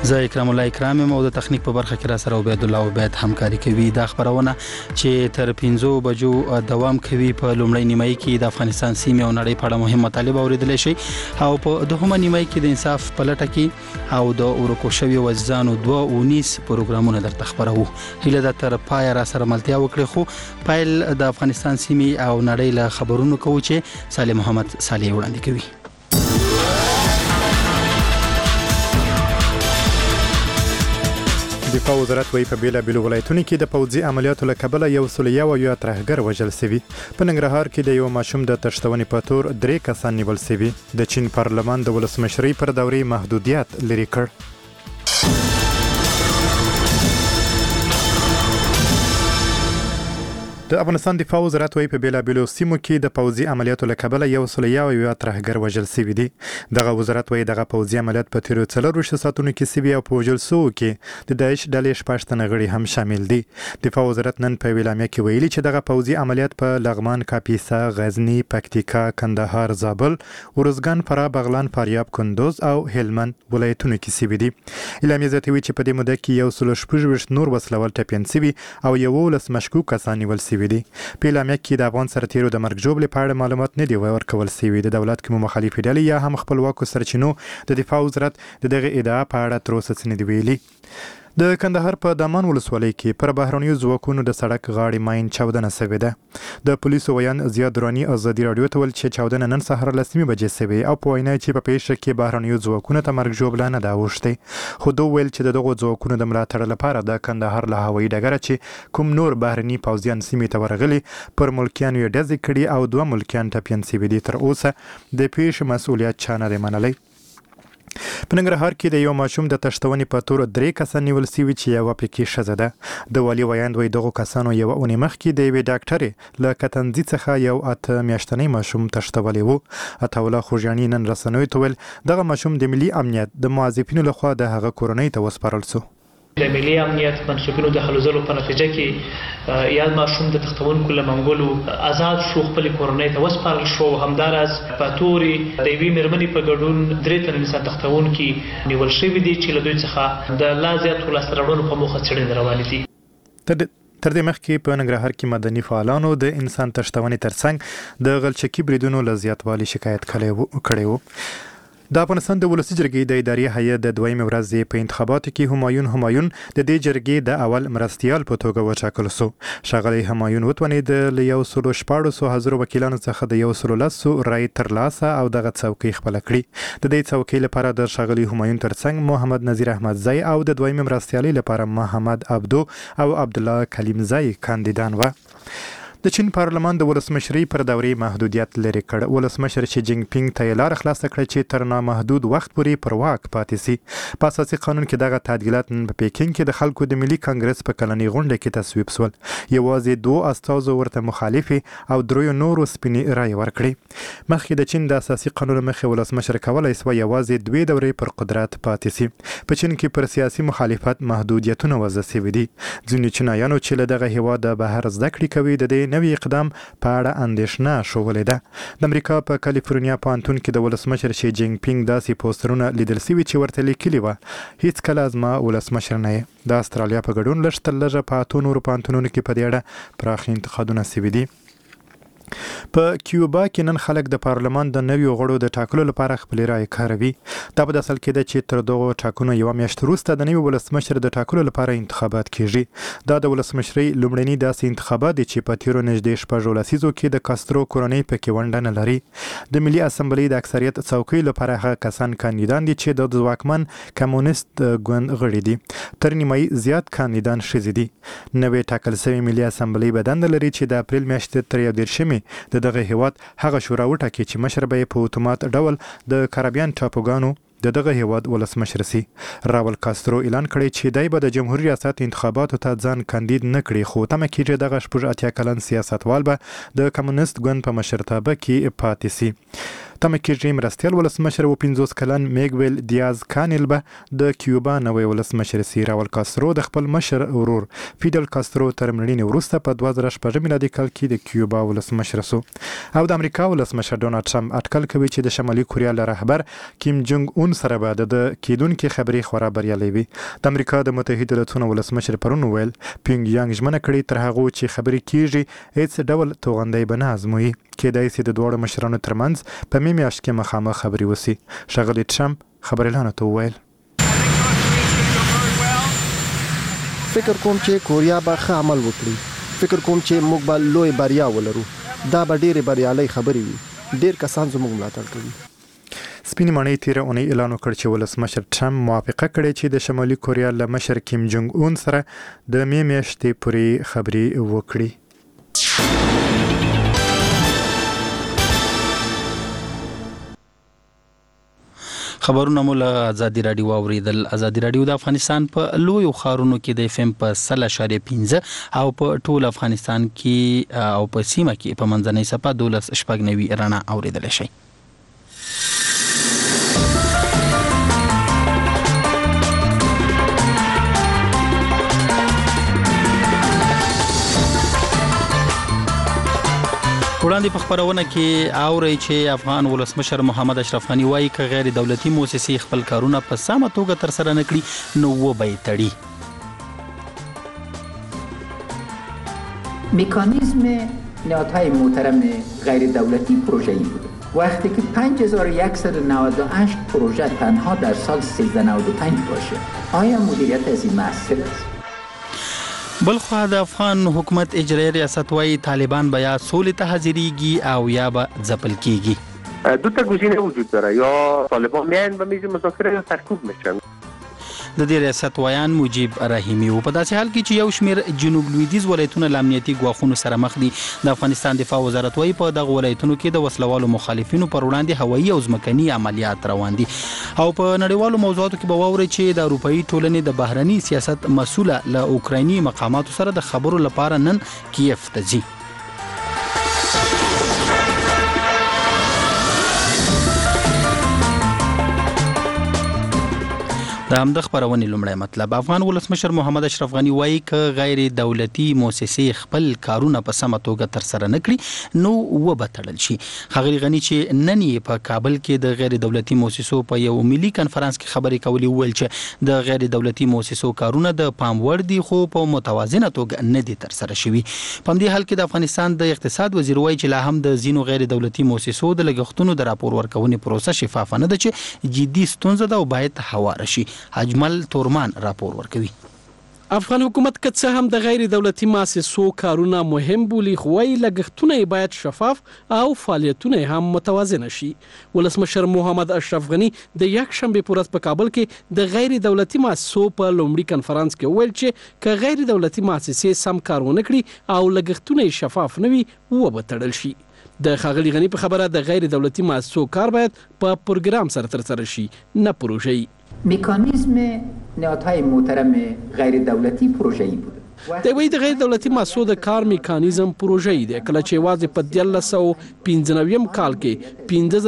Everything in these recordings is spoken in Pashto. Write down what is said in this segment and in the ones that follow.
زه اکرام الله اکرام یم او د تخنیک په برخه کې را سره عبید الله عبید همکاري کوي. دا خبرونه چې تر 5 بجو دوام کوي په لومړی نیمایي کې د افغانستان سیمه او نړۍ په اړه مهم مطالب اوریدل شي او په دوهمه نیمایي کې د انصاف په لټه کې او د ورکو شوی وزانو 219 پروګرامونه درته خبرو. هله د تر پای را سره ملتیا وکړي خو پایل د افغانستان سیمه او نړۍ له خبرونو کوي چې صالح محمد صالح وړاندې کوي. دفاع وزارت وایي په بیلابیلو ولایتونو کې د پوځي عملیاتو له کبله 101 ترهګر وژل شوي. په ننګرهار کې د یو ماشوم د تښتونې په تور 3 کسان نیول شوي. د چین پارلمان د ولسمشرۍ پر دورې محدودیت لرې کړ. د افغانستان دفاع وزارت وایي په بیلابیلو سیمو کې د پوځي عملیاتو له کبله 101 ترهګر وژل شوي دي. دغه وزارت وایي دغه پوځي عملیات په تیرو 4 ساعتونو کې شوي او په وژل شوو کې د داعش ډلې 6 تنه غړي هم شامل دي. دفاع وزارت نن په اعلامیه کې ویلي چې دغه پوځي عملیات په لغمان، کاپیسا، غزنی، پکتیکا، کندهار، زابل، ورزګان، فراه، بغلان، فاریاب، کندوز او هلمند ولایتونو کې شوي دي. اعلامیه زیاتوي چې په دې موده کې 116 نور وسلوال ټپیان شوي او 11 مشکوک کسان نیول شوي دي. په اعلامیه کې د افغان سرتیرو د مرګ ژوبلې په اړه معلومات نه دی ورکول شوي. د دولت کوم مخالفې ډلې یا هم خپلواکو سرچینو د دفاع وزارت دغه ادعا په اړه تر اوسه څه نه دی ویلي. د کندهار په دامان ولسوالۍ کې پر بهرنیو ځواکونو د سړک غاړې ماین چاودنه شوې ده. د پولیسو ویان زیاد دراني ازادي راډیو ته ویل چې چاودنه نن سهار له 3 بجې شوې او په وینا چې په پیښه کې بهرنیو ځواکونو ته مرګ ژوبله نه ده اوښتې. خو دوی ویل چې دغه ځواکونو د ملاتړ لپاره د کندهار له هوایي ډګره چې کوم نور بهرني پوځیان سیمې ته ورغلي پر ملکیانو یې ډزې کړي او 2 ملکیان ټپیان شوي دي. تر اوسه د پیښې مسؤلیت چا نه دی منلی. په ننګرهار کې د یو ماشوم د تښتونې په تور 3 کسان نیول شوي چې یوه پکې ښځه ده. د والي ویاند وایي دغو کسانو یوه اونۍ مخکې د یوې ډاکټرې له کتنځي څخه یو 8 میاشتنی ماشوم تښتولی و. عطاالله خوږیاڼي نن رسنیو ته ویل دغه ماشوم د ملي امنیت د معذفینو لخوا د هغه کورنۍ ته وسپارل شو. د ملي امنیت منسوبینو د هلو ځلو په نتیجه کې یاد ماشوم د تښتونکو له منګولو آزاد شو، خپل کورنۍ ته وسپارل شو. همداراز په تورې د یوې مېرمنې په ګډون 3 تنه انسان تښتونکي نیول شوي دي چې له دوی څخه د لا زیاتو لاسته راوړنو په موخه څېړنې روانې دي. تر دې مخکې په ننګرهار کې مدني فعالانو د انسان تښتونې ترڅنګ د غلچکي بریدونو له زیاتوالي شکایت کړی و. د افغانستان د ولسي جرګې د اداري هیئت د 2مې ورځې په انتخاباتو کې همایون د دې جرګې د اول مرستیال په توګه وټاکل شو. ښاغلی همایون وتوانید له 114,000 وکیلانو څخه د 110 رای ترلاسه او دغه څوکۍ خپله کړي. د دې څوکۍ لپاره د ښاغلي همایون ترڅنګ محمد نذیر احمدزی او د 2مې مرستیالۍ لپاره محمد عبدو او عبدالله کلیمزی کاندیدان و. د چین پارلمان د ولسمشرۍ پر دورې محدودیت لرې کړ. ولسمشر شي جینګ پینګ ته لار خلاصه کړه چې تر نامحدود وخت پورې پر واک پاتې شي. په اساسي قانون کې دغه تعدیلات په پیکینګ کې د خلکو د ملي کانګرس په کلنۍ غونډه کې تصویب شول. یوازې 2 استازو ورته مخالفي او 3 نورو سپینې رای ورکړي. مخکې د چین د اساسي قانون مخې ولسمشر کولای شو یوازې 2 دورې پر قدرت پاتې شي. په چین کې پر سیاسي مخالفت محدودیتونه وضع شوي دي. ځینې چینایانو چې له دغه هیواد بهر زده کړې کوي د دې نوي اقدام په اړه اندېښنه شولې ده. د امریکا په کالیفورنیا پوهنتون کې د ولسمشر شي جینګ پینګ داسې پوسټرونه لیدل شوي چې ورته لیکلي وه هیڅ کله زما ولسمشر نه یې. د استرالیا په ګډون لږ تر لږه په 8 نورو پوهنتونونو کې په دې اړه پراخ انتقادونه شوي دي. په کیوبا کې نن خلک د پارلمان د نویو غړو د ټاکلو لپاره خپل رای کاروي. دا په اصل کې ده چې تر دغو ټاکنو یوه میاشت وروسته د نوي ولسمشر د ټاکلو لپاره انتخابات کیږي. دا د ولسمشرۍ لومړني داسې انتخابات دي چې په تیرو نږدې 6 لسیزو کې د کاسترو کورنۍ پکې ونډه نه لري. د ملي اسمبلۍ د اکثریت څوکۍ لپاره هغه کسان کاندیدان دي چې د ځواکمن کمونیست ګوند غړي دي. تر نیمایي زیات کاندیدان ښځې دي. نوې ټاکل شوې ملي اسمبلۍ به دنده لري چې د اپریل میاشتې تر 31 د دغه هیواد هغه شورا وټاکي چې مشر به په اتومات ډول د کارابین ټاپوګانو د دغه هیواد ولسمشر سي. راول کاسترو اعلان کړی چې دای به د جمهوریت ریاست انتخاباتو ته ځان کاندید نه کړي خو تمه کیږي دغه 80 کلن سیاستوال به د کمونیست ګوند په مشرتابه کې پاتې سي. تمه کېږي مرستیال ولسمشر 50 کلن میګویل دیاز کانیل به د کیوبا نوی ولسمشر سي راول کاسترو د خپل مشر ورور فیدل کاسترو تر مړینې وروسته په 2014 میلادي کال کې د کیوبا ولسمشر شو. او د امریکا ولسمشر ډونالد ټرمپ اټکل کوي چې د شمالي کوریا له رهبر کیم جونګ اون سره به د کېدونکې خبرې خورا بریالۍ وي. د امریکا د متحده ایالاتونو ولسمشر پرون ویل پینګ یانګ ژمنه کړې تر هغه چې خبرې کیږي هیڅ ډول توغندۍ به نه ازموي. کېدای شي د دواړو مشرانو ترمنځ په مې میاشت کې مخامخ خبرې وسي. ښاغلي ټرمپ خبريالانو ته وویل فکر کوم چې کوریا به ښه عمل وکړي. فکر کوم چې موږ به لوی بریا ولرو. دا به ډېرې بریالۍ خبرې وي. ډېر کسان زموږ ملاتړ کوي. سپینې ماڼۍ تېره اونۍ اعلان وکړ چې ولسمشر ټرمپ موافقه کړې چې د شمالي کوریا له مشر کیم جونګ اون سره د مې میاشتې پورې خبرې وکړي. خبرونه مو له ازادي رادیو اوریدل. ازادي رادیو د افغانستان په لویو ښارونو کې د FM په 0.15 او په ټول افغانستان کې او په سیمه کې په منځنۍ صفه 12.90 رڼا اوریدل شي. وړاندې په خبرونه کې اوري چې افغان ولسمشر محمد اشرف غنی وايي چې غیر دولتي مؤسسې خپل کارونه په سمه توګه تر سره نه کړي نو وبې تړي. مکانیزم نهادهای محترم غیر دولتی پروژه‌ای بود. وقتی که 5198 پروژه تنها در سال 1395 باشه آیا مدیریت از این موثر است؟ بلخوا د افغان حکومت اجرایی ریاست وايي طالبان به یا سولې ته حاضرېږي او یا به ځپل کېږي. دو تا گزینه وجود داره، یا طالبان میان و میز مذاکره یا سرکوب میشن. د دې ریاست وایان مجیب رحیمی و په داسې حال کې چې یو شمیر جنوب لویدیځ ولایتونه له امنیتي ګواښونو سره مخ دي. د افغانستان دفاع وزارت وايي په دغه ولایتونو کې د وسلوالو مخالفینو پر وړاندې هوایي او ځمکني عملیات روان دي. او په نړیوالو موضوعاتو کې به واورئ چې د اروپאי ټولنې د بهرني سیاست مسؤله له اوکرایني مقاماتو سره د خبرو لپاره نن کیف ته ځي. د همد خبرونې لومړی مطلب افغان ولسمشر محمد اشرف غنی وايي چې غیر دولتي مؤسسې خپل کارونه په سمه توګه تر سره نه کړي نو وبتړل شي. ښاغلي غنی چې نن یې په کابل کې د غیر دولتي مؤسسو په یو ملي کنفرانس کې خبرې کولې ویل چې د غیر دولتي مؤسسو کارونه د پام وړ دي خو په متوازنه توګه نه دي تر سره شوي. په دې حال کې د افغانستان د اقتصاد وزیر وايي چې لا هم د ځینو غیر دولتي مؤسسو د لګښتونو د راپور ورکونې پروسه شفاف نه ده چې جدي ستونزه ده او باید هواره شي. اجمل تورمان راپور ورکوي. افغان حکومت که څه هم د غیر دولتي مؤسسو کارونه مهم بولي خو وايي لګښتونه باید شفاف او فعالیتونه هم متوازن شي. ولسمشر محمد اشرف غنی د یک شنبه په ورځ په کابل کې د غیر دولتي مؤسسو په لومړي کنفرانس کې ویل چې که غیر دولتي مؤسسې سم کار ونه کړي او لګښتونه شفاف نه وي وبتړل شي. د ښاغلي غنی په خبره د غیر دولتي مؤسسو کار باید په پروګرام سره تر سره شي نه پروژه‌ای. مکانیزم نهادهای محترم غیر دولتی پروژه‌ای بود. د وی د غیر دولتي مؤسسو د کار میکانیزم پروژه‌ای دی. کله چې واځي په 1995 کال کې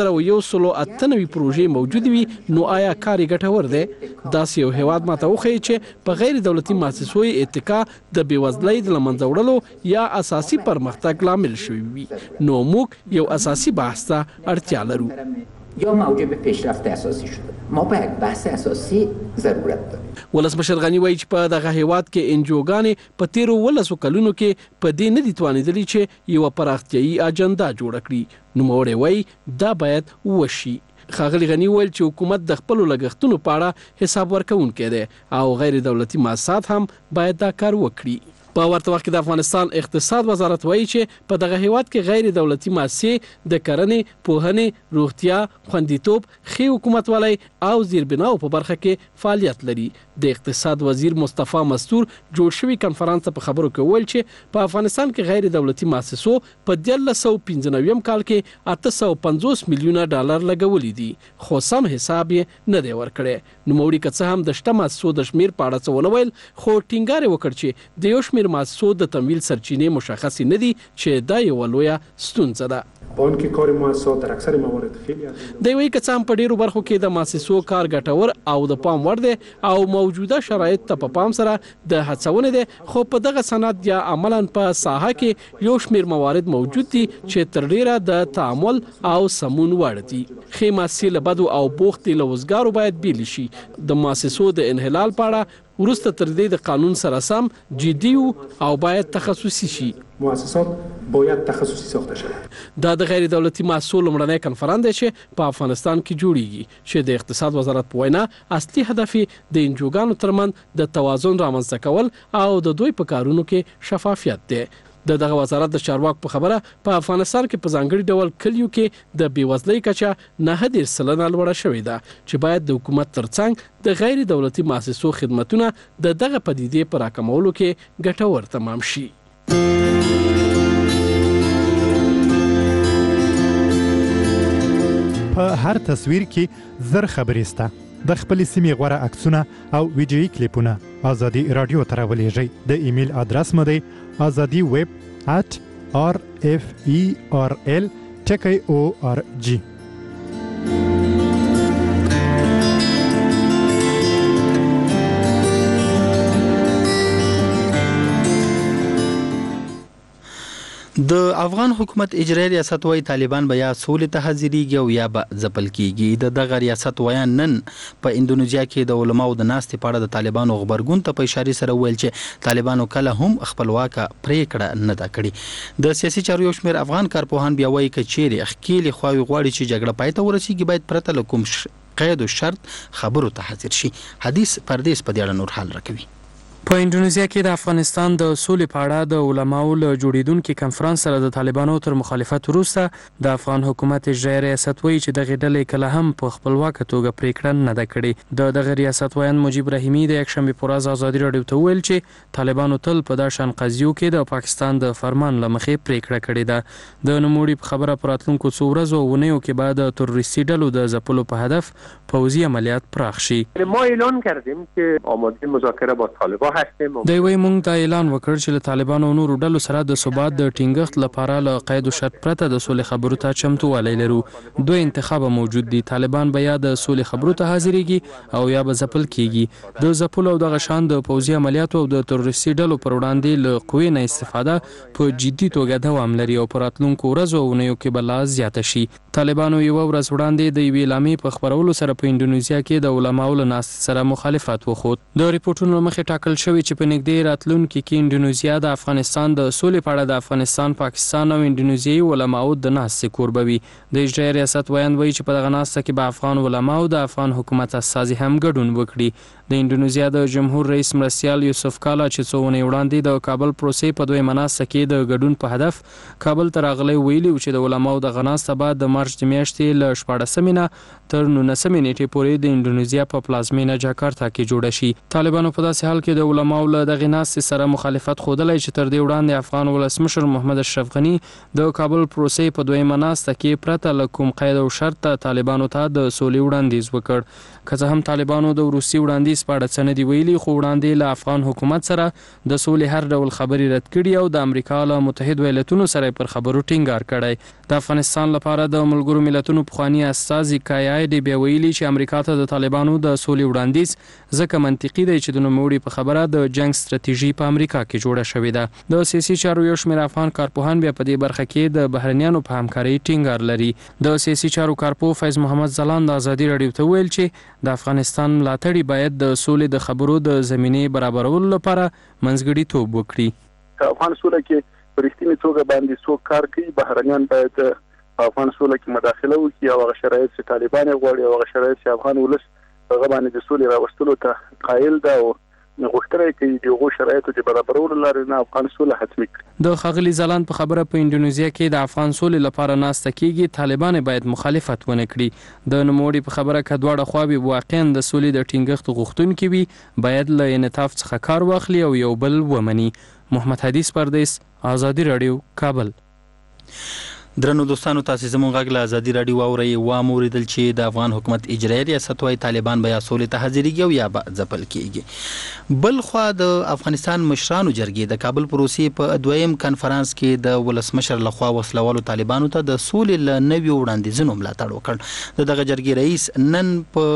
5198 پروژې موجود وي نو آیا کاری ګټور دی؟ داسې یو هیواد ماته وخی چې په غیر دولتي مؤسسو اتکا د بیوزلۍ د لمنځه وړلو یا اساسي پرمختګ لامل شوی وي نو موږ یو اساسي بحث ته اړتیا لرو. یا موجب پیشرفت اساسی شده. ما به یک بحث اساسی ضرورت داریم. ولسمشر غنی وایي چې په دغه هیواد کې انجوګانې په 13 کلونو کې په دې نه دي توانېدلي چې یو پراختیايي اجنډا جوړ کړي. نوموړی وایي دا باید وشي. ښاغلي غنی ویل چې حکومت د خپل لګښتونو په اړه حساب ورکوونکی دی او غیر دولتي مؤسسات هم باید دا کار وکړي. په ورته وخت کې د افغانستان اقتصاد وزارت وایي چې په دغه هیواد کې غیر دولتي مؤسسې د کرنې، پوهنې، روغتیا، خوندیتوب، ښې حکومتولۍ او زیربناو په برخه کې فعالیت لري. د اقتصاد وزیر مصطفی مستور جوړ شوی کنفرانس په خبرو کې ویل چې په افغانستان کې غیر دولتي مؤسسو په 1995 کال کې 850 میلیونه ډالر لګولې دي خو سم حساب یې نه دی ورکړی. نوموړي که څه هم د شته مؤسسو د شمیر په اړه څه ونه ویل خو ټینګار وکړ چې د یو شمیر مؤسسو د تمویل سرچینې مشخص نه دي چې دا یو لویه ستونزه ده. با اینکه کار مؤسسات در اکثر موارد خیلی د وی کڅام په ډیرو برخو کې د مؤسسو کار ګټور او د پام وړ دی او موجوده شرایط ته په پام سره د هڅونه دي، خو په دغه سند یا عملاً په ساحه کې یو شمیر موارد موجود دي چې تر ډیره د تعامل او سمون وړ دي. خې مؤسسې له بدو او بوخت لوزګارو باید بیل شي. د مؤسسو د انحلال په اړه ورسته تر دې د قانون سره سم جدي او باید تخصصي شي. مؤسسات باید تخصصي ساخته شود. دا د غیر دولتي مؤسسو لومړنی کنفرانس دی چې په افغانستان کې جوړیږي چې د اقتصاد وزارت په وینا اصلي هدف د انجوګانو ترمنځ د توازن رامنځته کول او د دوی په کارونو کې شفافیت دی. دغه وزارت د چارواکو په خبره په افغانستان کې په ځانګړي ډول کلیو کې د بیوزلۍ کچه 9% لوړه شوې ده چې باید د حکومت ترڅنګ د غیر دولتي مؤسسو خدماتونه د دغه پدیدې پر راکمولو کې ګټور تمام شي. په هر تصویر کې زر خبرې سته. د خپلې سیمې غوره عکسونه او ویډیویي کلیپونه ازادي رادیو ته راولېږئ. د ایمیل ادرس مو دی azadi@rferl.org. د افغان حکومت اجرایي ریاست وايي طالبان به یا سولې ته حاضرېږي او یا به ځپل کیږي. دغه ریاست وايي نن په اندونیزیا کې د علماو د ناستې په اړه د طالبانو خبرګون ته په اشاره سره ویل چې طالبانو کله هم خپلواکه پریکړه نه ده کړې. د سیاسي چارو یو شمېر افغان کارپوهان بیا وايي چې چیرې ښکېلې خواوې غواړي چې جګړه پای ته ورسیږي باید پرته له کوم قید او شرط خبرو ته حاضر شي. حدیث پردیس په دې اړه نور حال راکوي. په انډونیزیا کې د افغانستان د سولې په اړه د علماو له جوړیدونکو کنفرانس سره د طالبانو تر مخالفت وروسته د افغان حکومت اجرایي ریاست وایي چې دغه ډلې کله هم په خپلواکه توګه پریکړه نه ده کړې. دغه ریاست وایي مجيب رحیمی د یکشنبه پر ورځ ازادي رادیو ته ویل چې طالبانو تل په داسې شان قضیو کې د پاکستان د فرمان لمخې پریکړه کړې ده. د نوموړي په خبره پراتلونکو څو ورځو او ونیو کې بعد د تروریستي ډلو د ځپلو په هدف پوځي عملیات پراخ شي. ما اعلان کردیم که آماده مذاکره با طالبان هستیم. موږ دا اعلان وکړ چې له طالبانو او نورو ډلو سره د ثبات د ټینګښت لپاره له قید او شرط پرته د سولې خبرو ته چمتووالی لرو. دوه انتخاب موجود دي. طالبان به یا د سولې خبرو ته حاضرېږي او یا به ځپل کیږي. د ځپلو او دغه شان د پوځي عملیاتو او د تروریستي ډلو پر وړاندې له قوې نه استفاده په جدي توګه دوام لري او په راتلونکو ورځو او اونیو کې به لا زیاته شي. طالبانو یو ورځ وړاندې د یوې اعلامیې په خپرولو سره په انډونیزیا کې د علماو له ناستې سره مخالفت وښود. د ریپورتونو مخې ټاکل شوی چې په نږدې راتلونکي کې انډونیزیا د افغانستان د سولې په اړه د افغانستان، پاکستان او انډونیزیایي علماو د ناستې کوربوي. د اجرایي ریاست وایي چې په دغه ناسته کې به افغان علماو د افغان حکومت استازي هم ګډون وکړي. د انډونیزیا د جمهور رئیس مرستیال یوسف کالا چې څو ونې وړاندې د کابل پروسې په دویمه ناسته کې د ګډون په هدف کابل ته راغلی ویلي چې د علماو دغه ناسته به د مارچ د میاشتې له 14 تر 19 نیټې پورې د انډونیزیا په پلازمینه جاکارتا کې جوړه شي. طالبانو په داسې حال کې د علماو له دغه ناستې سره مخالفت ښودلی چې تر دې وړاندې افغان ولسمشر محمد اشرف غني د کابل پروسې په دویمه ناسته کې پرته له کوم قید او شرط طالبانو ته د سولې وړاندیز وکړ. که څه هم طالبانو د وروستي وړاندیز په اړه څه نه دي ویلي، خو وړاندې له افغان حکومت سره د سولې هر ډول خبرې رد کړي او د امریکا له متحد ایالتونو سره پر خبرو ټینګار کړی. د افغانستان لپاره د ملګرو ملتونو پخوانی استازي کایایډي بیا ویلي چې امریکا ته د طالبانو د سولې وړاندیز ځکه منطقي دی چې د نوموړي په خبره د جنگ ستراتیژي په امریکا کې جوړه شوې ده. د سیاسي چارو یو شمېر افغان کارپوهان بیا په دې برخه کې د بهرنیانو په همکارۍ ټینګار لري. د سیاسي چارو کارپوه فیض محمد ځلاند د ازادي رادیو ته ویل چې د افغانستان ملاتړي باید د سولې د خبرو د زمینې برابرولو لپاره منځګړیتوب وکړي. افغان سوله کې په رښتینې توګه باندې څوک کار کوي، بهرنیان باید افغان سوله کې مداخله وکړي او هغه شرایط چې طالبان غواړي او هغه شرایط چې افغان ولس هغه باندې د سولې راوستلو ته قایل ده او غوښتنه کوي د هغو شرایطو د برابرولو لپاره نه افغان سوله حتمي کړي. د ښاغلي ځلاند په خبره په انډونیزیا کې د افغان سولې لپاره ناسته کیږي، طالبان باید مخالفت ونه کړي. د نوموړي په خبره که دواړه خواوې واقعا د سولې د ټینګښت غوښتونکي وي باید له انعطاف څخه کار واخلي او یو بل ومني. محمد حدیث پردیس، آزادی رادیو، کابل. درنو دوستانو تاسو زموږ غږ له ازادي رادیو اورئ واوریدل چې د افغان حکومت اجرایي ریاست وايي طالبان به یا سولې ته حاضرېږي او یا به ځپل کېږي. بل خوا د افغانستان مشرانو جرګې د کابل پروسې په دویم کنفرانس کې د ولسمشر لخوا وسلوالو طالبانو ته د سولې له نویو وړاندیزونو ملاتړ وکړ. دغه جرګې رئیس نن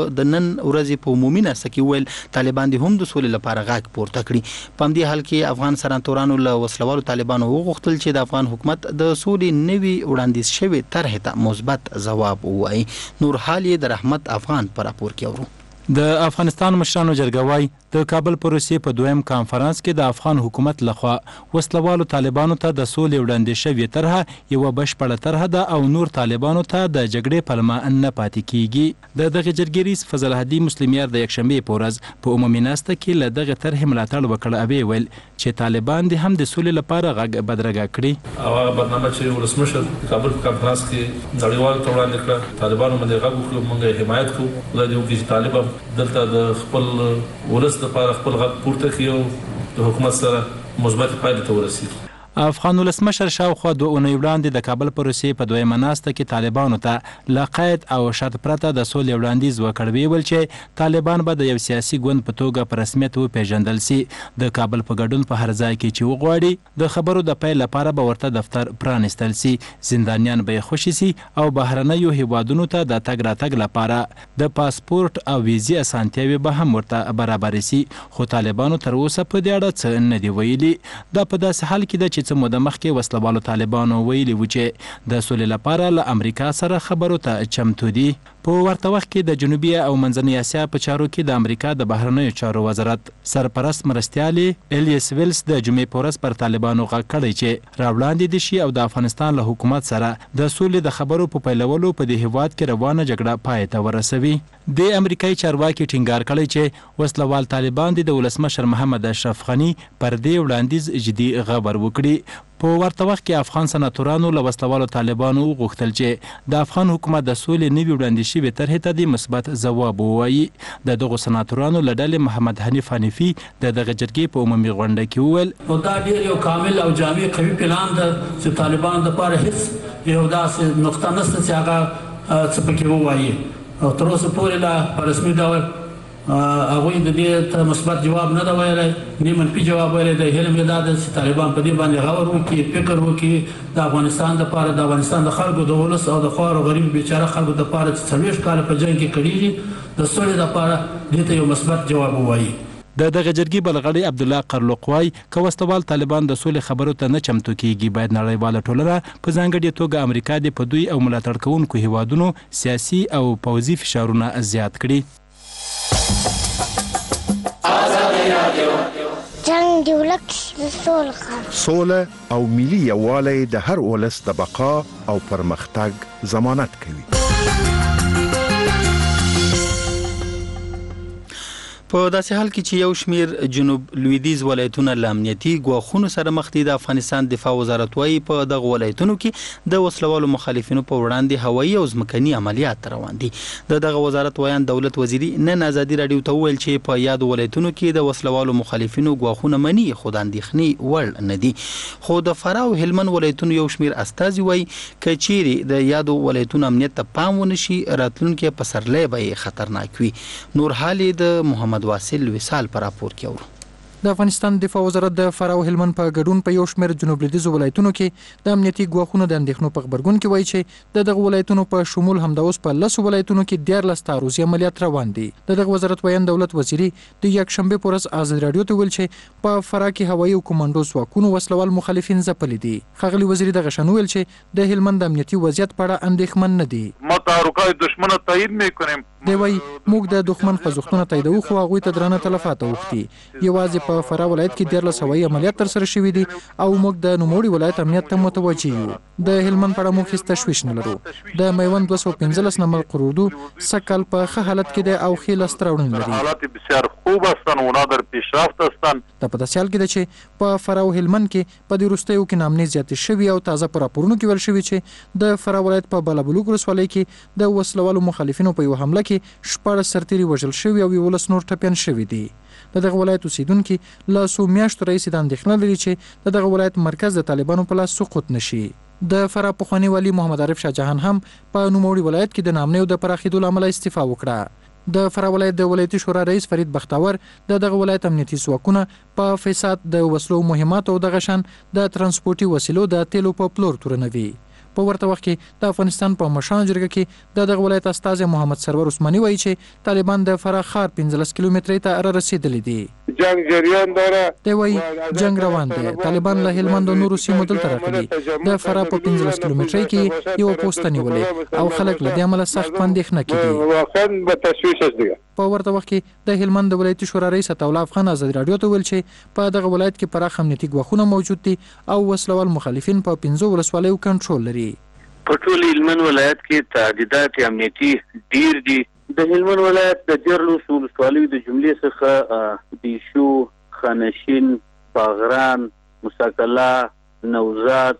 ورځې په عمومي ناسته کې ویل طالبان د هم د سولې لپاره غږ پورته کړي. په همدې حال کې افغان سرانتورانو له وسلوالو طالبانو وغوښتل چې د افغان حکومت د سولې نوي وړاندیز شوی طرح ته مثبت ځواب ووایي. نور حال یې د رحمت افغان پر راپور کې اورو. د افغانستان مشرانو جرګه وايي د کابل پروسې په دویم کانفرنس کې د افغان حکومت لخوا وسلوالو طالبانو ته د سولې وړاندې شوی طرح یو بشپړه طرح ده او نور طالبانو ته د جګړې پلمه نه پاتې کیږي. د دغه جرګې رئیس فضل هدي مسلمیار د یکشنبه په ورځ په عمومي ناسته کې له دغه طرح ملاتړ وکړ او ویل چې طالبان د هم د سولې لپاره غږ بدرګه کړي. او برنامه چې ولسمشر کابل کانفرنس کې نړیوال ته وړاندې کړ طالبانو باندې غږ وکړو موږ حمایت کوو د دې چې طالبان دلته د خپل ولس لپاره خپل غږ پورته کړي او د حکومت سره مثبت پایلې ته ورسیږي. افغان ولسمشر شاوخوا 2 اونۍ وړاندې د کابل پروسې په دویمه ناسته کې طالبانو ته له قید او شرط پرته د سولې وړاندیز وکړ ویل چې طالبان به د یو سیاسي ګوند په توګه په رسمیت وپیژندل سي. د کابل په ګډون په هر ځای کې چې وغواړي د خبرو د پیل لپاره به ورته دفتر پرانستل سي. زندانیان به خوشي سي او بهرنیو هیوادونو ته د تګ راتګ لپاره د پاسپورت او ویزې اسانتیاوي به هم ورته برابر سي. خو طالبانو تر اوسه په دې اړه څه نه دی ویلي. دا په داسې حال کې ده چې څه موده مخکې وسلوالو طالبانو ویلي و چې د سولې لپاره له امریکا سره خبرو ته چمتو دي. په ورته وخت کې د جنوبي او منځنۍ اسیا په چارو کې د امریکا د بهرنیو چارو وزارت سرپرست مرستیالي الیس ویلس د جمعې په ورځ پر طالبانو غږ کړی چې راوړاندې دي شي او د افغانستان له حکومت سره د سولې د خبرو په پیلولو په دې هیواد کې روانه جګړه پای ته ورسوي. د امریکایي چارواکي ټینګار کړی چې وسلوال طالبان د ولسمشر محمد اشرف غنی پر دې وړاندیز جدي خبر وکړي. په ورته وخت کې افغان سناتورانو له وسلوالو طالبانو غوښتل چې د افغان حکومت د سولې نوي وړاندیز شوی طرح ته د مثبت ځواب ووایي. د دغو سناتورانو له ډلې محمد حنیف حنیفي د دغه جرګې په عمومي غونډه کې وویل نو دا ډېر یو کامل او جامع قوي پلان ده چې طالبانو دپاره هېڅ یو داسې نقطه نشته چې هغه څه پکې ووایي او تر اوسه پورې لا په رسمي ډول هغوی د دې ته مثبت جواب نه ده ویلی نه منفي جواب ویلی دی. هیله مې دا ده چې طالبان په دې باندې غور وکړي فکر وکړي د افغانستان دپاره د افغانستان د خلکو د ولس او د خوار او غریب بیچاره خلکو دپاره چې 40 کاله په جنګ کې کړي د سولې دپاره دې ته یو مثبت جواب ووایي. د دغه جرګې بلغړی عبدالله قرلق وایي که وسلوال طالبان د سولې خبرو ته نه چمتو کیږي باید نړیواله ټولنه په ځانګړې توګه امریکا د په دوی او ملاتړ کوونکو هیوادونو سیاسي او پوځي فشارونه زیات کړي. جنگ دی ولک د سوله او ملي یووالی د هر ولس د بقا او پرمختګ ضمانت کوي. په داسې حال کې چې یو شمیر جنوب لویدیز ولایتونه له امنیتي ګواښونو سره مخ دي. د افغانستان دفاع وزارت وايي په دغه ولایتونو کې د وسلوالو مخالفینو په وړاندې هوایي او ځمکني عملیات روان دي. دغه وزارت وایان دولت وزیري نن ازادي رادیو ته وویل چې په یاد ولایتونو کې د وسلوالو مخالفینو ګواښونه مني خو د اندېښنې وړ نه دي. خو د فراه او هلمند ولایتونو یو شمیر استازي وايي که چیرې د یادو ولایتونو امنیت ته پام ونشي راتلونکي پسرلی به خطرناک وي. نور حال د محمد واصل وصال پر راپور کې اورو. د افغانستان دفاع وزارت د فراه او هلمند په ګډون په یو شمېر جنوب لویدیځو ولایتونو کې د امنیتي ګواښونو د اندېښنو په غبرګون کې وایي چې د دغه ولایتونو په شمول همدا اوس په 10 ولایتونو کې 14 تعرضي عملیات روان دي. د دغه وزارت ویان دولت وزیري د یکشنبه په ورځ ازادي رادیو ته ویل چې په فراه کې هوایي او کمانډو ځواکونو وسلوال مخالفین ځپلي دي. ښاغلي وزیري دغه شان ویل چې د هلمند امنیتي وضعیت په اړه اندېښمن نه دي. ما تحرکات دشمن تایید میکنیم. دی وایي موږ د دښمن خوځښتونه تاییدوو خو هغوی ته درانه تلفات اوښتي. یوازې په فراه ولایت کې 14 هوایي عملیات ترسره شوي دي او موږ د نوموړي ولایت امنیت ته متوجه یو. د هلمند په اړه موږ هیڅ تشویش نه لرو. د میوند 215 نمبر قرودو سکل په ښه حالت کې دی او ښې لاسته راوړنې لري. حالات بسیار خوب هستند اونا در پیشرفت هستند. د په داسې حال کې ده چې په فراه او هلمند کې په دې وروستیو کې نامنې زیاتې شوي او تازه په راپورونو کې ویل شوي چې د فراه ولایت په بالابلوک ولسوالۍ کې د وسلوالو مخالفینو په یو حمله کې 14 سرتیري وژل شوي او 11 نور ټپیان شوي دي. د دغه ولایت اوسیدونکي له څو میاشتو راهیسې دا اندېښنه لري چې د دغه ولایت مرکز د طالبانو په لاس سقوط نشي. د فراه پخوانی والی محمد عارف شاه جهان هم په نوموړي ولایت کې د نامنیو د پراخېدو له امله استعفا وکړه. د فراه ولایت د ولایتي شورا رئیس فرید بختاور دغه ولایت امنیتي ځواکونه په فساد د وسلو مهمات او دغه شان د ترانسپورتي وسیلو د تیلو په پلور تورنوي. په ورته وخت کې د افغانستان په مشان جرګه کې دغه ولایت استاذ محمد سرور عثماني وایي چې طالبان د فراه ښار 15 کیلومترۍ ته را رسیدلي دي. جنگ جریان داره دی وایي جنگ روان دی. طالبان له هلمند او نورو سیمو دلته راغلي. د فراه په 15 کیلومترۍ کې یو پوسټه نیولې او خلک له دې امله سخت په اندېښنه کې دي. واقعا به تشویش است دیگه. په ورته وخت کې د هلمند ولایتي شورا رئیس عطاالله افغان ازادي راډیو ته ویل چې په دغه ولایت کې پراخ امنیتي ګواښونه موجود دي او وسلوال مخالفین په 15 ولسوالیو کنټرول لري. په ټول هلمند ولایت کې تعدیدات امنیتي ډیر دي. د هلمند ولایت د 14 ولسوالیو د جملې څخه دیشو، خانشین، باغران، مساکلا، نوزاد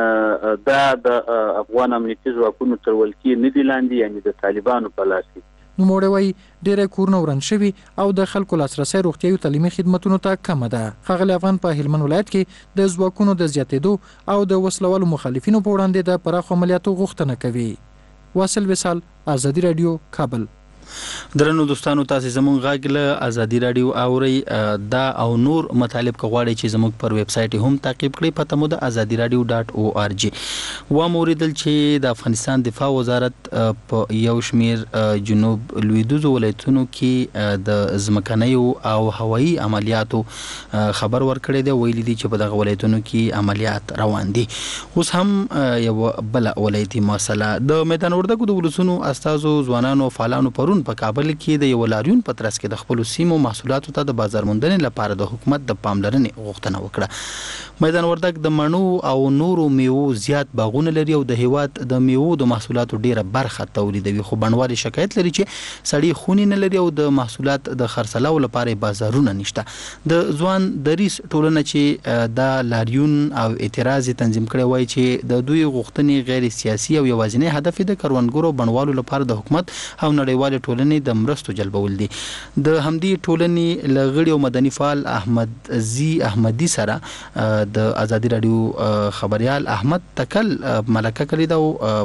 دا د افغان امنیتي ځواکونو تر ولکې نه دي لاندې، یعنی د طالبانو په لاس دي. نوموړی وایي ډېری کورونه وران شوي او د خلکو لاسرسی روغتیايي تعلیمي خدمتونو ته کمه ده. ښاغلی افغان په هلمند ولایت کې د ځواکونو د زیاتېدو او د وسلوالو مخالفینو په وړاندې د پراخو عملیاتو غوښتنه کوي. واصل وصال، ازادي راډیو، کابل. درنو دوستانو، تاسو زموږ غږ له ازادي راډیو اورئ. دا او نور مطالب غواړئ چې زموږ پر ویب سټ هم تعقیب کړئ. پته مو د azadiradio.org. و موریدل چې د افغانستان دفاع وزارت په یو شمیر جنوب لویدیځو ولایتونو کې د ځمکنیو او هوایي عملیاتو خبر ورکړی دی. ویلي دي چې په دغه ولایتونو کې عملیات روان دي. اوس هم یو بل ولایتي مسله د میدان وردګو د ولسونو استازو ځوانانو فعالانو پرون په کابل کې د یو لاریون په ترڅ کې د خپل سیمو محصولاتو ته د بازار موندنې لپاره د حکومت د پاملرنې غوښتنه وکړه. میدان وردګ د مڼو او نورو میوو زیات باغونه لري او د هیواد د میوو د محصولاتو ډیره برخه تولیدوي، خو بڼوال شکایت لري چې سړی خونی نه لري او د محصولات د خرڅلاو لپاره بازارونه نشته. د ځوان دریس ټولنه چې د لاریون او اعتراض تنظیم کړي وایي چې د دوی غوښتنې غیر سیاسي او یوازینی هدف د کروندګرو بڼوالو لپاره د حکومت او نړیوال ټولنې د مرستو جلبول دي. د همدې ټولنې لغړی او مدني فعال احمد زی احمدی سره د ازادي راډیو خبريال احمد تکل ملکه کړی دا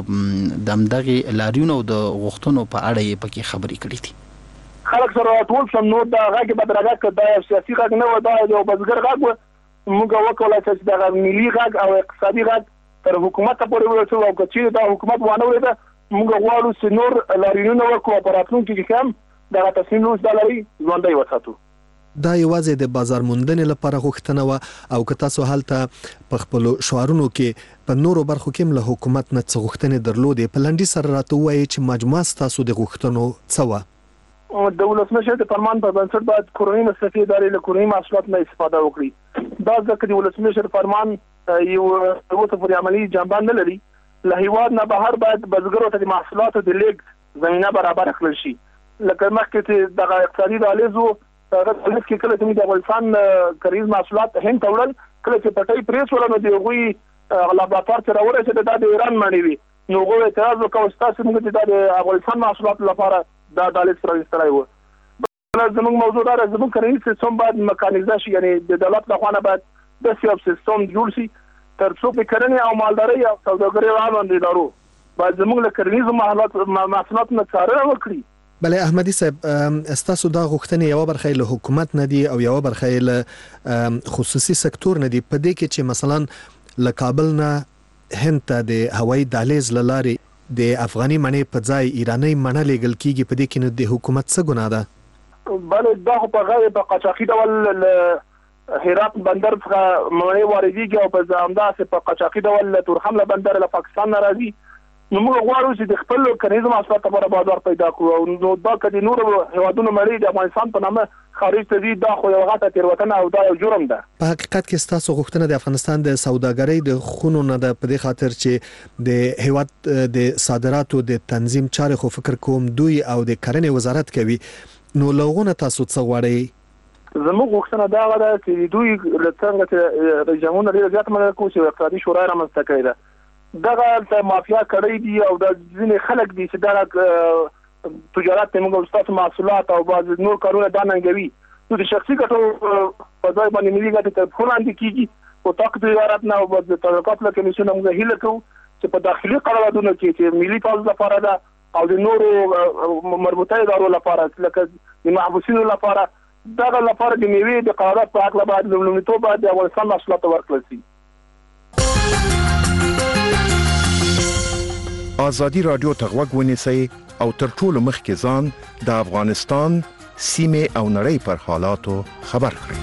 د همدغه لاریون او د غوښتنو په اړه یې پکې خبرې کړې دي. خلک سره ټول سم نو دا غږ بدرګه کړه، سیاسي غږ نه و، دا یو بزګر غږ و. موږ وکولای چې دا ملي غږ او اقتصادي غږ تر حکومت پورې ورسول او چې دا حکومت وانه ورته موږ غواړو چې نور لاریونونه وکړو په راتلونکي کې هم دا تصمیم لوس دلاري ژوندۍ وساتو. دا یوازې د بازار موندنې لپاره غوښتنه و او که تاسو هلته په خپل شعارونو کې په نورو برخو کې له حکومت نه څه غوښتنې درلودې، په لنډي سره راته وایي چې مجموعه تاسو د غوښتنو څه وه؟ د ولسمشر د فرمان په بنسټ باید کورنۍ مصرفي ادارې له کورنۍ محصولاتو نه استفاده وکړي. دا ځکه د ولسمشر فرمان یو څه پورې عملي جنبه نه لري. له هیواد نه بهر باید بزګرو ته د محصولاتو د لیږد زمینه برابر کړل شي. لکه مخکې چې دغه اقتصادي دهلیزو هغه کې کله چې د افغانستان کریز محصولات هند ته وړل، کله چې پټۍ پریس ولنو دی هغوی لابراتوار ته راورسېد دا د ایران مڼې وي. نو هغوی اعتراض وکړ ستاسو موږ چې دا د افغانستان محصولاتو لپاره دا دهلیز پرانیستلی و. زموږ موضوع دا ده زموږ کرنیز سیستم باید مکانیزه شي، یعنې د دولت لخوا نه باید داسې یو سیستم جوړ شي تر څو په کرنې او مالدارۍ او سوداګرۍ اړوند ادارو باید زموږ له کرنیزو محصولاتو نه څارنه وکړي. بله احمدي صاحب، ستاسو دا غوښتنې یوه برخه له حکومت نه دي او یوه برخه له خصوصي سکتور نه دي. په دې کې چې مثلا له کابل نه هند ته د هوایي دهلیز له لارې د افغاني مڼې په ځای ایرانۍ مڼه لیږل کیږي، په دې کې نو د حکومت څه ګناه ده؟ بله دا خو په غیر په قاچاقي ډول هرات بندر څخه مڼې واردېږي او په همداسې په قاچاقي ډول له تورخم له بندر له پاکستان نه راځي. نو موږ غواړو چې د خپل کرنیزو محصولاتو لپاره بازار پیدا کړو او نو دا که د نورو هیوادونو مڼې د افغانستان په نامه خارج ته ځي دا خو یوه غټه تېروتنه او دا یو جرم ده. په حقیقت کې ستاسو غوښتنه د افغانستان د سوداګرۍ د خونو نه ده، په دې خاطر چې د هیواد د صادراتو د تنظیم چارې خو فکر کوم دوی او د کرنې وزارت کوي. نو لغونه تاسو څه غواړئ؟ زموږ غوښتنه دا ده چې دوی له څنګه چې رژیمونه ډېر زیات منل کوي چې اقتصادي شورا رامنځته کړې ده، دغه مافیا کړی دي او د ځینې خلک دي چې دغه تجارت ته موږ ستاسو محصولات او بعض نور کارونه دا ننګوي. نو د شخصي ګټو په ځای باندې ملي ګټې ته پښو لاندې کېږي اتاق د وزارت نه او د تطبیقات له کمیسیون موږ هیله کوو چې په داخلي قراردادونو کې چې ملي پوځ لپاره ده او د نورو مربوطه ادارو لپاره لکه د محبوسینو لپاره دغه لپاره د میوې د قرارداد په حق باید لومړیتوب باید د افغانستان محصولات ورکړل شي. ازادي رادیو ته غوږ ونیسئ او تر ټولو مخکې ځان د افغانستان سیمې او نړۍ پر حالاتو خبر کړئ.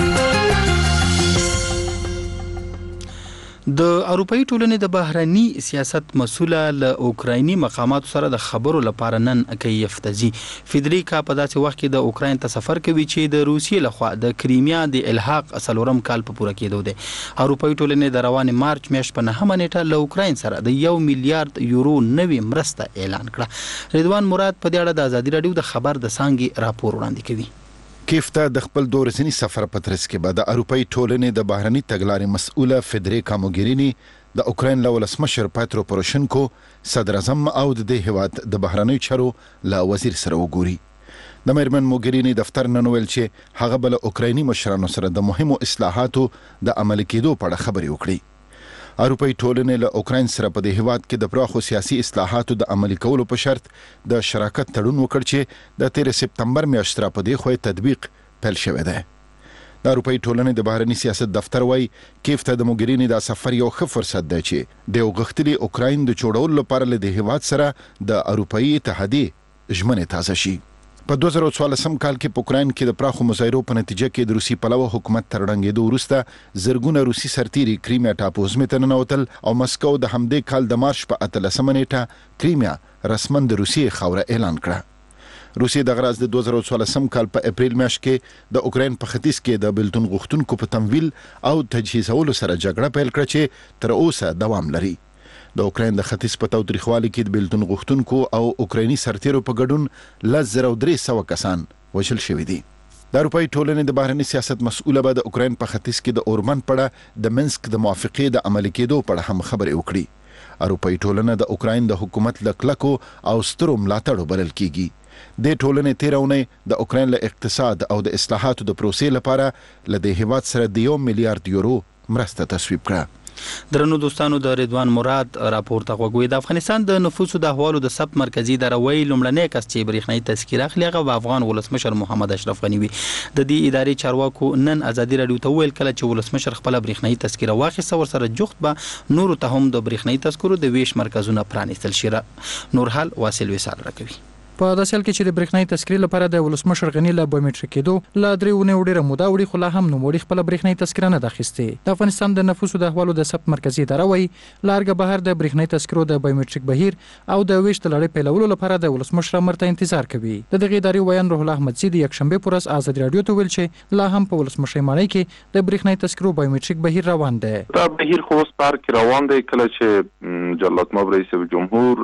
د اروپאי ټولنې د بهرني سیاست مسوله له اوکرایني مقاماتو سره د خبرو لپاره نن کیف ته ځي. فدریکا په داسې وخت کې د اوکراین ته سفر کوي چې د روسیې لخوا د کریمیا د الحاق څلورم کال په پوره کېدو دی. اروپאי ټولنې د روان مارچ میاشت په 9 نیټه له اوکراین سره د 1 میلیارډ یورو نوې مرسته اعلان کړه. رضوان مراد په دې اړه د ازادي رادیو د خبر د څانګې راپور وړاندې کوي. کیف ته د خپل دورځنی سفر په ترڅ کې به د اروپאי ټولنې د بهرني تګلارې مسؤله فدریکا موګرینی د اوکراین له ولسمشر پاترو پوروشنکو صدر اعظم او د دې هیواد د بهرنی چارو له وزیر سره وګوري. د میرمن موګرینی دفتر نن ویل چې هغه بل اوکرایني مشرانو سره د مهمو اصلاحاتو د عملي کېدو په اړه خبرې وکړي. اروپאי ټولنې له اوکراین سره په دې هیواد کې د پراخو سیاسي اصلاحاتو د عملي کولو په شرط د شراکت تړون وکړ چې د 13 سپتمبر میاشت را په دې خو تطبیق پیل شوی دی. د اروپאי ټولنې د بهرني سیاست دفتر وایي کیف ته د موګرینی د سفر یو ښه فرصت دی چې د غښتلي اوکراین د جوړولو لپاره له هیواد سره د اروپאי اتحادیې ژمنې تازه شي. په 2014 کال کې په اوکراین کې د پراخو مظاهرو په نتیجه کې د روسي پلوه حکومت تر ړنګېدو وروسته زرګونه روسي سرتیري کریمیا ټاپو ځمکې ته ننوتل او مسکو د همدې کال د مارچ په 18 نیټه کریمیا رسماً د روسیې خاوره اعلان کړه. روسیې د غراز د 2014 کال په اپریل میاشت کې د اوکراین په ختیځ کې د بلتون غوښتونکو په تمویل او تجهیزولو سره جګړه پیل کړه چې تر اوسه دوام لري. د اوکراین د ختیځ په تاوتریخوالي کې د بلتون غوښتونکو او اوکرایني سرتیرو په ګډون 10300 کسان وژل شوي دي. د اروپאי ټولنې د بهرني سیاست مسؤله به د اوکراین په ختیځ کې د اورمن پړه د منسک د موافقې د عملي کېدو په اړه هم خبرې وکړي. اروپאי ټولنه د اوکراین د حکومت له کلکو او سترو ملاتړو بلل کیږي. د ټولنې تیرونه د اوکراین له اقتصاد او د اصلاحاتو د پروسې لپاره له د هیواد سره د 1 میلیارډ یورو مرسته تصویب کړه. درنو دوستانو د رضوان مراد راپورته غوږوي. د افغانستان د نفوسو د احوالو د ثبت مرکزی دروي لومړنی کس چې برېښنايي تذکره اخلي هغه افغان ولسمشر محمد اشرف غنی وي. د دې ادارې چارواکو نن ازادي رادیو ته ویل کله چې ولسمشر خپل برېښنايي تذکره واخیسته ورسره جوخت به نورو ته هم د برېښنايي تذکرو د ویش مرکزونه پرانیستل شي. نور حال واصل وسال راکوي. په داسې حال کې چې د برېښنايي تذکرې لپاره د ولسمشر غنی له بایومټریک کېدو لا درې ونې ډېره موده وړي خو لا هم نوموړي خپل برېښنايي تذکره نه ده اخیستې. د افغانستان د نفوسو د احوالو د ثبت مرکزي اداره وایي لارګه بهر د برېښنايي تذکرو د بایومټریک بهیر او د ویش د لړۍ پیلولو لپاره د ولسمشر امر ته انتظار کوي. د دغه ادارې ویان روح الله احمدزي د یکشنبه پر ورځ ازادي رادیو ته ویل چې لا هم په ولسمشر مانای کې د برېښنايي تذکرو بایومټریک بهیر روان دی. دا بهیر خو اوس پار کې روان دی کله چې جلالت مب رئیس جمهور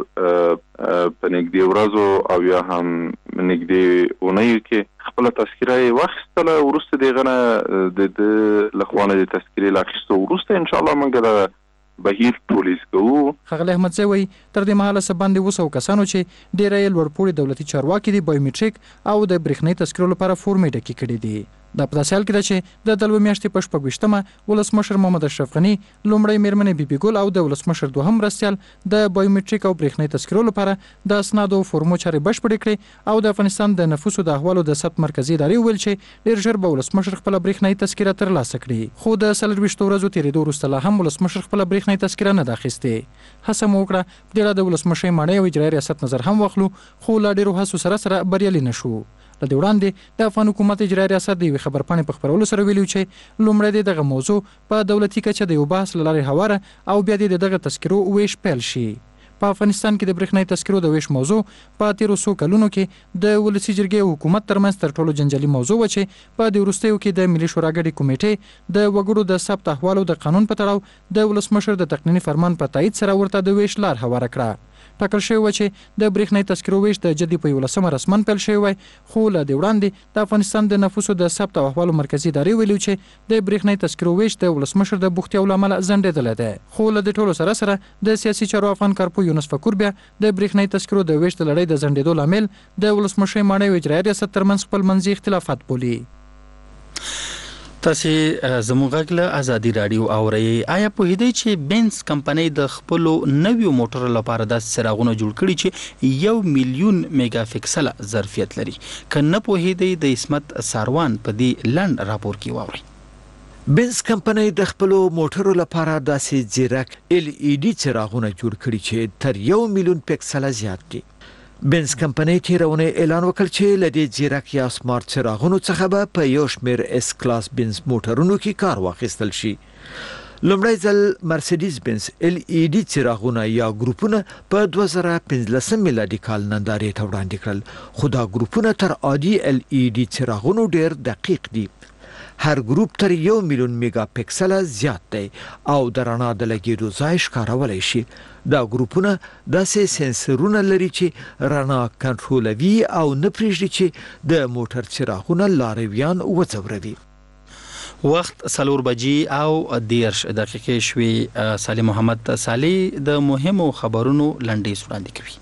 په نږدې ورځو او یا هم نږدې اونۍ کې خپل تذکره واخیستله. وروسته دغه نه د لخوانه د تذکره لاخیستو وروسته ان شاء الله موږ د بهیر ټولیز کوو. ښاغلی احمدزی وایي تر دې مهاله څه باندې 200 کسانو چې ډېری یې لوړپوړي دولتي چارواکي دي بایومټریک او د برېښنايي تذکرو لپاره فورمې ډکې کړي دي. دا په داسې حال کې ده چې د دلو میاشتې په 26مه ولسمشر محمد اشرف غنی لومړی میرمنې بیبي ګل او د ولسمشر دوهم مرستیال د بایومټریک او برېښنايي تذکرو لپاره د اسنادو فورمو چارې بشپړې کړې او د افغانستان د نفوسو د احوالو د ثبت مرکزي ادارې ویل چې ډېر ژر به ولسمشر خپل برېښنايي تذکره ترلاسه کړي. خو د 24 ورځو تېرېدو وروسته لا هم ولسمشر خپل برېښنايي تذکره نه ده اخیستې. هڅه مو وکړه په دې اړه د ولسمشر مانای او اجرایي ریاست نظر هم واخلو خو لا ډېرو هڅو سره بریالي نشو. له دې وړاندې د افغان حکومت اجرایي ریاست د یوې خبرپاڼې په خپرولو سره ویلي چې لومړی دغه موضوع په دولتي کچه د یو بحث له لارې هواره او بیا دغه تذکرو ویش پیل شي. په افغانستان کې د برېښنايي تذکرو د ویش موضوع په 1300 کلونو کې د ولسی جرګې او حکومت ترمنځ تر ټولو جنجالي موضوع و چې په دې وروستیو کې د ملي شورا غړي کمیټې د وګړو د ثبت احوالو د قانون په تړاو د ولسمشر د تقنینی فرمان په تایید سره ورته د ویش لار هواره کړه. ټاکل شوی و چې د برېښنايي تذکرو ویش د جدي په 11 رسمن پیل شوی وای خو له دې وړاندې د افغانستان د نفوسو د ثبت او احوالو مرکزي ادارې ویلي چې د برېښنايي تذکرو ویش د ولسمشر د بوختیاو لامل ځنډېدل دی. خو له دې ټولو سره د سیاسي چارو افغان کارپو یونس فکور بیا د برېښنايي تذکرو د ویش د لړۍ د ځنډېدو لامل د ولسمشر مانای او اجرایي ریاست ترمنځ خپل منځي اختلافات بولي. تاسو زموږ غږ له ازادي رادیو اورئ. آیا په هدي چې بنز کمپنۍ د خپل نویو موټر لپاره د څراغونو جوړ کړي چې 1 میلیون میگا پکسل ظرفیت لري؟ کنه په هدي د اسمت ساروان په دې لند راپور کې واوري. بنز کمپنۍ د خپل موټرو لپاره داسې ځیرک LED څراغونه جوړ کړي چې تر 1 میلیون پکسل زیات دي. بنز کمپنۍ تیرونه اعلان وکړ چې لدې ځیرک یا سمارټ څراغونو څخه به په یو شمېر اس کلاس بنز موټرونو کې کار واخیستل شي. لومړی ځل مرسيډیز بنز LED څراغونه یا ګروپونه په 2015 میلادي کال نندارې ته وړاندې کړل، خو دا ګروپونه تر عادي LED څراغونو ډېر دقیق دي. هر ګروپ تر 1 میلیون میگا پکسل زیات دی او د رڼا د لګیدو ځای ښکارولای شي. دا ګروپونه داسې سنسرونه لري چې رڼا کنټرولوي او نه پرېږدي چې د موټر څراغونه لارویان وځوروي. وخت 4 بجې او 10 دقیقې شوي. صالح محمد صالح د مهمو خبرونو لنډیز وړاندې کوي.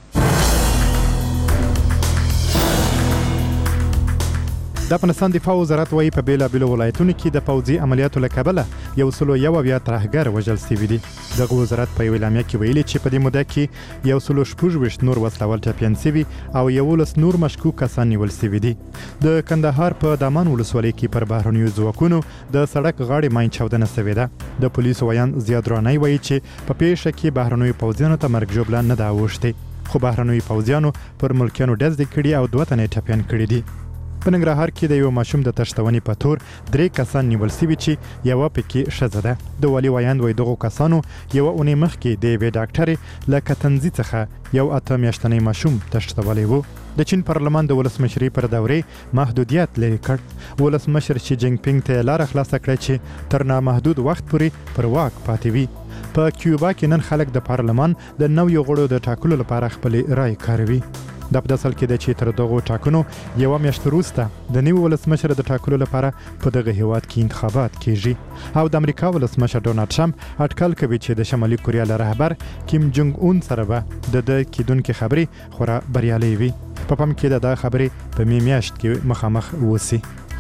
د افغانستان دفاع وزارت وايي په بیلابېلو ولایتونو کې د پوځي عملیاتو له کبله 101 ترهګر وژل شوي دي. دغه وزارت په یو اعلامیه کې ویلي چې په دې موده کې 116 نور وسلوال ټپیان شوي او 11 نور مشکوک کسان نیول شوي دي. د کندهار په دامان ولسوالۍ کې پر بهرنیو ځواکونو د سړک غاړې ماین چاودنه شوې ده. د پولیسو ویان زیاد رانای وایي چې په پیښه کې بهرنیو پوځیانو ته مرګ ژوبله نه ده اوښتې، خو بهرنیو پوځیانو پر ملکیانو ډز کړي او 2 تنه ټپیان کړي دي. په ننګرهار کې د یو ماشوم د تښتونې په تور 3 کسان نیول شوي چې یوه پکې ښځه ده. د والي ویاند وایي دغو کسانو یوه اونۍ مخکې د یوې ډاکټرې له کتنځي څخه یو 8 میاشتنی ماشوم تښتولی و. د چین پارلمان د ولسمشرۍ پر دورې محدودیت لري کړ. ولسمشر شي جینګ پینګ ته لاره خلاصه کړه چې تر نامحدود وخت پورې پر واک پاتې وي. په کیوبا کې نن خلک د پارلمان د نویو غړو د ټاکلو لپاره خپل رائے کاروي. د په داسل کې د چې تر دغه ټاکنو یو میاشت وروسته د نیو ولسمشر د ټاکلو لپاره په دغه هیواد کې انتخابات کیږي او د امریکا ولسمشر ډونالد ټرمپ اټکل کوي چې د شمالي کوریا له رهبر کیم جونګ اون سره به د کېدونکو خبرې خورا بریالي وي. په پام کې د خبرې په میاشت کې مخامخ وسی.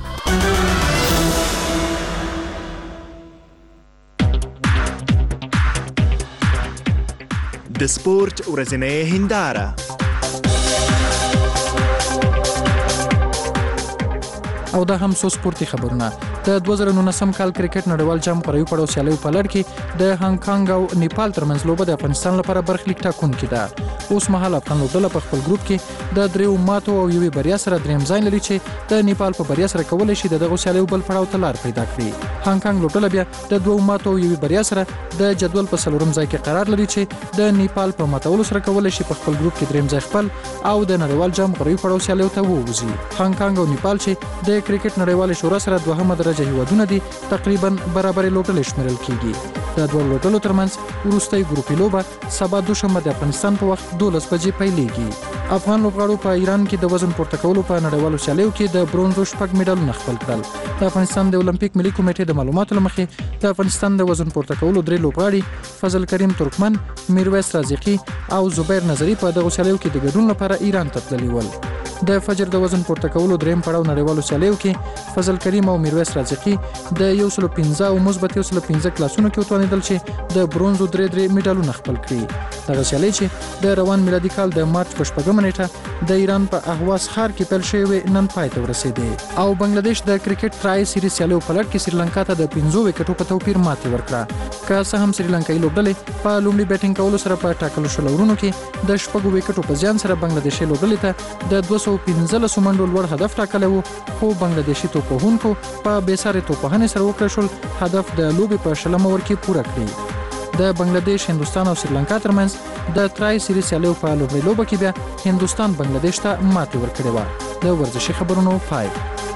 د سپورت ورځنۍ هنداره. او دا هم څو سپورتي خبرونه. د 2019 کال کرکټ نړیوال جام قریو پړاو سیالیو په لړ کې د هانګ کانګ او نیپال ترمنځ لوبه د افغانستان لپاره برخلیک ټاکونکې ده. اوس مهال افغان لوبډله په خپل ګروپ کې د 3 ماتو او یوې بریا سره دریم ځای لري چې د نیپال په بریا سره کولای شي دغه سیالیو بل پړاو ته لار پیدا کړي. هانګ کانګ لوبډله بیا د 2 ماتو او یوې بریا سره د جدول په 4م ځای کې قرار لري چې د نیپال په ماتولو سره کولای شي په خپل ګروپ کې دریم ځای خپل او د نړیوال جام قریو پړاو سیالیو ته ووځي. هانګ کانګ او نیپال چې د کرکټ نړیوال شورا سره 2مه درجه هیوادونه دي تقریبا برابر لوبډلې شمیرل کیږي. د دوه لوبډلو ترمنځ وروستۍ ګروپي لوبه سبا دوشنبه د افغانستان په وخت 12 بجې پیلېږي. افغان لوبغاړو په ایران کې د وزن پورته کولو په نړیوالو سیالیو کې د برونز 6 میډالونه خپل کړل. د افغانستان د اولمپیک ملي کمیټې د معلوماتو لمخې د افغانستان د وزن پورته کولو 3 لوبغاړي فضل کریم ترکمن، میرویس رازقي او زبیر نظری په دغه سیالیو کې د ګډون لپاره ایران ته تللي ول. د فجر د وزن پورته کولو دریم پړاو نړیوالو سیالیو کې فضل کریم او میرویس رازقي د 115 او مثبت 115 کلاسونو کې وتوانیدل چې د برونزو 3 میډالونه خپل کړي. دغه سیالي چې د روان میلادي کال د مارچ په 4 نیټه د ایران په اهواز ښار کې پیل شوې نن پای ته ورسېدې او بنگلاديش د کرکټ ټرای سیریز سیالیو په لړ کې سریلانکا ته د 15 وکټو په توپیر ماتې ورکړه. که څه هم سریلانکایي لوبډلې په لومړي بیټینګ کولو سره په ټاکلو شل اورونو کې د 6 وکټو په زیان سره بنگلاديشي لوبډلې ته د 215 منډو لوړ هدف ټاکلی و، خو بنگلاديشي توپوهونکو په بېسارې توپوهنې سره وکړه شول هدف د لوبې په 20 اوور کې پوره کړي. د بنگلاديش، هندستان او سریلانکا ترمنځ د ټرای سیریز سیالیو په لومړۍ لوبه کې بیا هندستان بنگلاديش ته ماتې ورکړې وه. د ورزشي خبرونو پای.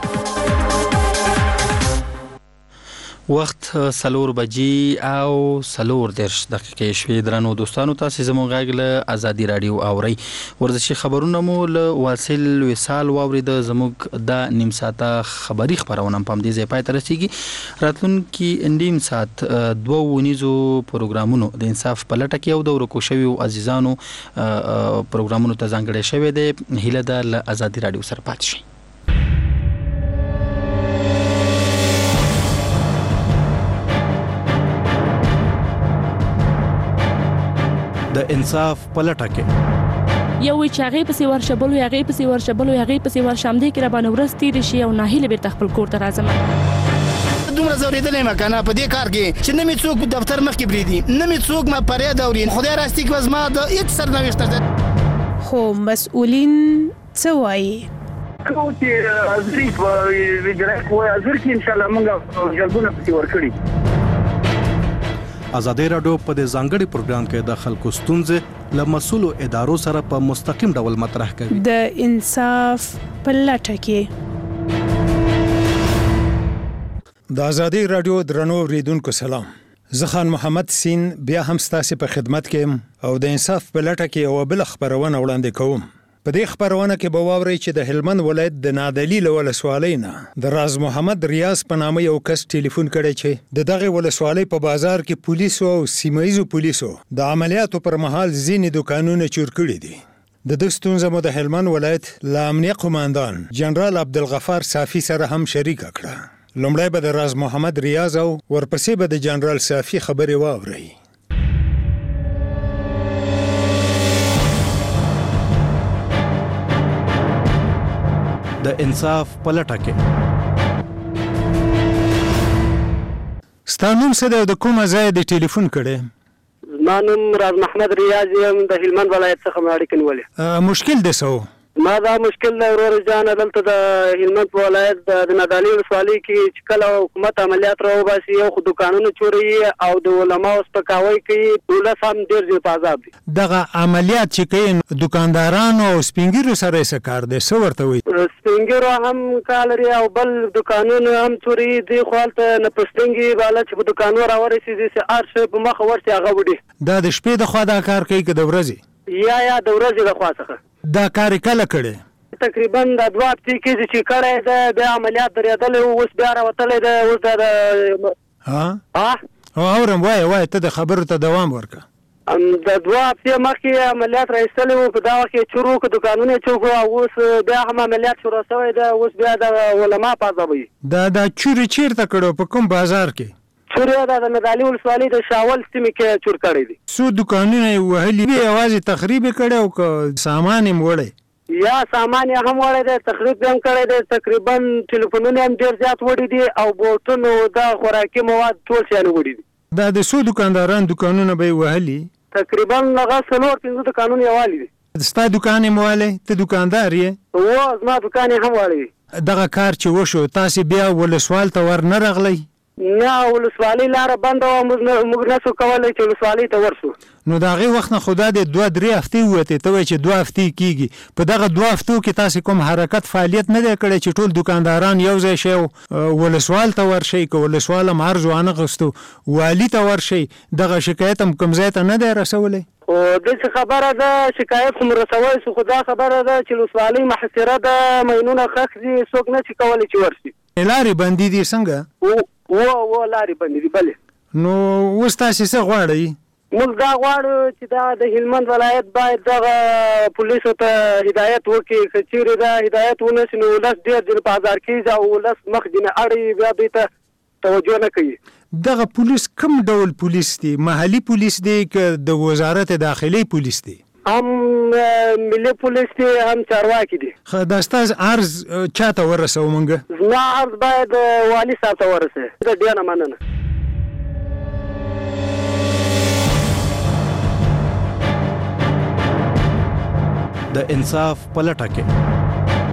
وخت 4 بجې او 4 دقیقې شوې. درنو دوستانو، تاسو زموږ غږ له ازادي رادیو اورئ. ورزشي خبرونه مو له واصل وصال واورید. زموږ د نیم ساعته خبری خبرونه په دې ځای پای ته رسیږي. راتلونکي نیم ساعت 2 ونیزو پروګرامونو د انصاف په لټه کې او د ورکو شویو عزیزانو پروګرامونو ته ځانګړی شوی دی. هیله ده له ازادي رادیو سره پاتې شئ. د انصاف پلټه کې یو چې هغه پسې ورشبل او هغه پسې ورشبل او هغه پسې ورشم دې کې را باندې ورس تیر شي او ناهیله بیرته خپل کور ته راځم. دومره زوریدلې ما کنه په دې کار کې چې نه می څوک دفتر مخ کې بریدي نه می څوک ما پرې دورین خدای راستي کې وزما د هیڅ سرنوشت ده. خو مسؤلین څه وایي؟ کوم چې ازري ویډرک وای ازر کې ان شاء الله موږ جلبونه پتی ورکړي. ازادي رادیو په دې ځانګړي پروګرام کې د خلکو ستونزې له مسؤلو ادارو سره په مستقیم ډول مطرح کوي. د انصاف پلټه کې د ازادي رادیو درنو اوریدونکو سلام. زه خان محمد سین بیا هم ستاسو په خدمت کې او د انصاف پلټه کې یو بل خبرونه وړاندې کوم. په دې خبرونه کې به واورئ چې د هلمند ولایت د نادعلي ولسوالۍ نه د راز محمد ریاض په نامه یو کس ټلیفون کړی چې د دغه ولسوالۍ په بازار کې پولیسو او سیمایي پولیسو د عملیاتو پر مهال ځینې دکانونه چور کړي دي. د دې ستونزې مو د هلمند ولایت لا امنیه قوماندان جنرال عبدالغفار صافي سره هم شریک کړه. لومړی به د راز محمد ریاض او ورپسې به د جنرال صافي خبرې واورئ. د انصاف پلټه کې ستانوم څه د کومه ځای د ټلیفون کړي؟ ما نوم راز محمد ریاض یم د هلمند ولایت څخه مې اړیکه نیولې. مشکل دی څه ما دا مشکل دی ورور جان دلته د هلمند ولایت د نادعلي ولسوالۍ کې چې کله حکومت عملیات راوباسي یو خو دکانونه چوري او د علماو سپکاوی کوي ولس هم ډېر زیات عذاب دي. دغه عملیات چې کوي دکاندارانو او سپینګیرو سره څه کار دی څه ورته وایي؟ سپینګیرو هم کار لري او بل دکانونه هم چوري دي خو هلته نه پښتنګي بالا چې په دکانو راورسېږي چې هر شی په مخه ورسي هغه وړي. دا د شپې د خوا دا کار کوي که د ورځې؟ یا د ورځې د خوا څخه. دا کار کله کړي؟ تقریبا د 2 هفتې کې چې کړی ده بیا عملیات درېدلی اوس بیا راوتلی ده اوس ها اورم وایه ته د خبرو ته دوام ورکړه. د 2 هفتې مخکې عملیات را ایستلی وو په دا وخت کې چور وکړو دکانونه یې چور کړو او اوس بیا هم عملیات شروع شوی ده اوس بیا د علما په عذابوي. دا چورې چیرته کړو په کوم بازار کې؟ چور یې د نادعلي ولسوالۍ د شاول سیمې کې چور کړی دي. څو دکانونه یې وهلي دي یوازې تخریب یې کړی او که سامان یې وړی؟ یا سامان یې هم وړی دی تخریب یې هم کړی دی تقریبا ټلیفونونه هم ډېر زیات وړي دي او بوټونه دا خوراکي مواد ټول شیان وړي دي. دا د څو دکانداران دکانونه به یې وهلي؟ تقریبا هغه 4-5 دکانونه یې والي دي. ستا دکان یې مولی ته دکاندار یې؟ و زما دکان یې هم والی. دغه کار چې وشو تاسې بیا ولسوال ته ور نه راغلی؟ نه ولسوالۍ لاره بنده وه موږ نسو کولی چې ولسوالۍ ته ورسو. نو د هغې وخت نه خو دا د 2-3 هفتې ووتې ته وایې چې 2 هفتې کېږي په دغه 2 هفتو کې تاسې کوم حرکت فعالیت نه دی کړی چې ټول دکانداران یو ځای شي ولسوال ته ورشئ که ولسوال هم عرض وانه غوښتو والي ته ورشئ دغه شکایت هم کوم ځای ته نه دی رسولی؟ خو داسې خبره ده شکایت خو م رسولی سو خو دا خبره ده چې ولسوالۍ محاصره ده مینونه ښخ دي څوک نه شي کولی چې ورشي. لارې بندي دي څنګه؟ و لارې بندې دي بلې. نو اوس تاسې څه غواړئ؟ موږ دا غواړو چې دا د هلمند ولایت باید دغه پولیسو ته هدایت وکړي که چیرې دا هدایت ونه شي نو ولس ډېر ځینې په ازار کېږي او ولس مخ ځینې اړوي بیا دوی ته توجه نه کوي. دغه پولیس کوم ډول پولیس دی؟ محلي پولیس دی که د وزارت داخلي پولیس دی؟ هم ملي پولیس دی هم چارواکي دي. دا ستاسو عرض چا ته ورسوو موږ؟ زما عرض باید والي صاحب ته ورسوي. ډېره مننه. د انصاف پلټه کې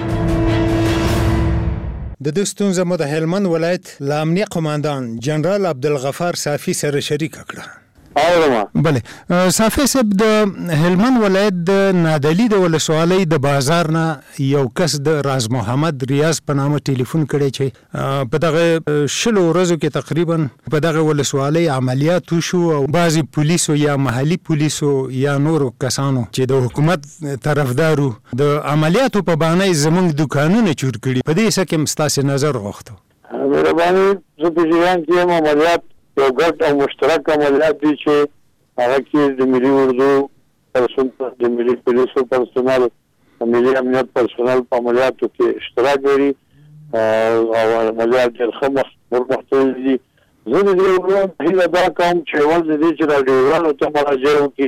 د دې ستونزې مو د هلمند ولایت لا امنیه قوماندان جنرال عبدالغفار صافي سره شریک کړه. بله صافي صاحب د هلمند ولایت د نادعلي د ولسوالۍ د بازار نه یو کس د راز محمد ریاض په نامه ټلیفون کړی چې په دغه 10 ورځو کې تقریبا په دغه ولسوالۍ عملیات وشو او بعضې پولیسو یا محلي پولیسو یا نورو کسانو چې د حکومت طرفدارو د عملیاتو په بهانه زموږ دکانونه چور کړي. په دې څه کې ستاسې نظر غوښتو؟ مهرباني زه په جریان کې یم عملیات یو ګډ او مشترک عملیات دي چې هغه کې د ملي اردو پرسونل د ملي پولیسو پرسونل د ملي امنیت پرسونل په عملیاتو کې اشتراک لري او عملیات ډېر ښه مخته دي. زه د دې هیله دا کوم چې اول د دې چې راډیوګانو ته مراجعه وکړي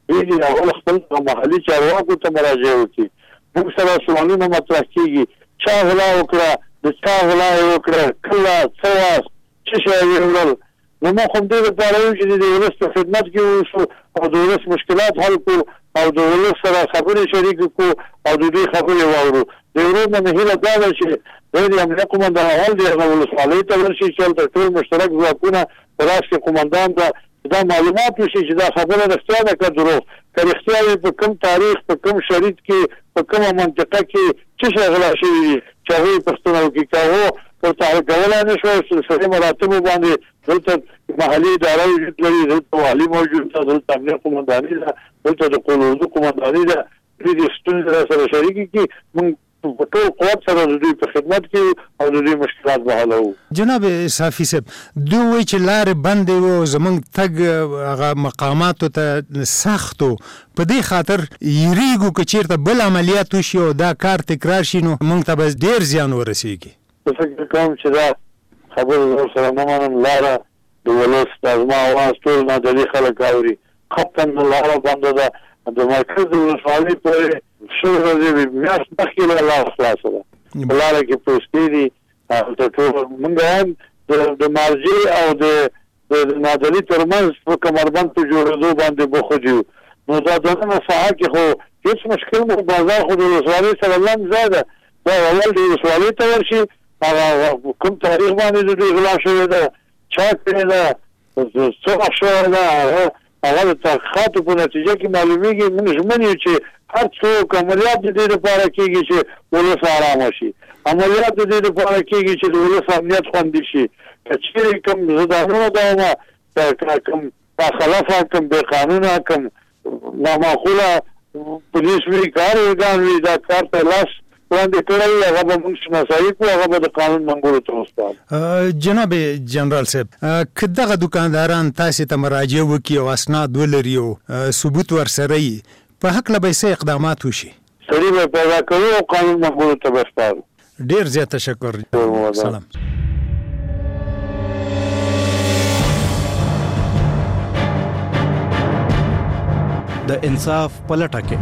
ویلي اول خپل محلي چارواکو ته مراجعه وکړي. موږ سره سوالونه مطرح کیږي، چا غلا وکړه، د چا غلا وکړه، کله څه وخت څه شی ویل. نو موږ هم دې لپاره یو چې د ولس په خدمت کې اوسو او د ولس مشکلات حل کړو او د ولس سره خبرې شریک کړو او د دې خبرې واورو. د ورونو نه هیله دا ده چې د امنیت قومندان اول د ولسوالۍ ته ورشي چې هلته ټول مشترک ځواکونه په راس کې قومندان ته دا معلومات وشي چې دا خبره رښتیا ده که دروغ، که رښتیا وي په کوم تاریخ، په کوم شريط کې، په کومه منطقه کې څه شی غلا شوي دي چې هغوی پوښتنه وکړي. که هغه ورته حل کولی نه شوی سلسلې مراتبو باندې دلته محلي اداره وجود لري، دلته والي موجود ده، دلته امنیت قومنداني ده، دلته د قول قومنداني ده، دوی د ستونزې راسره شریکې کړي. موږ په ټول قوت سره د دوی په خدمت کې او د دوی مشکلات به حلوو. جناب صافي صاحب، دوی وایي چې لارې بندې وو، زموږ تګ هغه مقاماتو ته سخت و، په دې خاطر یریږو که چېرته بل عملیات وشي او دا کار تکرار شي نو موږ ته به ډېر زیان ورسېږي. زه فکر کوم چې دا خبره زه سره نه منم. لاره د ولس د زما اواز ټول نادلي خلک اوري. خطاً لاره بنده ده، د مرکز د ولسوالۍ پورې شل ورځې میاشت مخکې له لاره خلاصه ده. په لاره کې پوستې دي، هلته ټول موږ هم د مارجې او د نادلي ترمنځ په کمربند په جوړېدو باندې بوخت یو. نو دا دننه ساحه کې خو هېڅ مشکل نه، بازار خو د ولسوالۍ سره لنډ ځای ده. دا اول د ولسوالۍ ته ورشي، هغه کوم تاریخ باندې د دوی غلا شوې ده، چا کړې ده، څه وخت شوې ده، هغه د تحقیقاتو په نتیجه کې معلومیږي. موږ ژمن یو چې هر څوک عملیات د دې لپاره کېږي چې ولس ارامه شي، عملیات د دې لپاره کېږي چې د ولس امنیت خوندي شي. که چېرې کوم زدانونه دوامه، کوم باخلفه، کوم بې قانونه، کوم نامعقوله پولیس وي، کار ارګان وي، دا کار ته لاس وړاندې کړی، هغه به موږ شناسایي کړو، هغه به د قانون منګولو ته وسپارو. جناب جنرال صاحب، که دغه دوکانداران تاسې ته مراجعه وکړي او اسناد ولري او ثبوت ورسره وي، په هکله به څه اقدامات وشي؟ سړي به پیدا کوو او قانون منګولو ته به سپارو. ډېر زیات تشکر. سلام. د انصاف په لټه کې.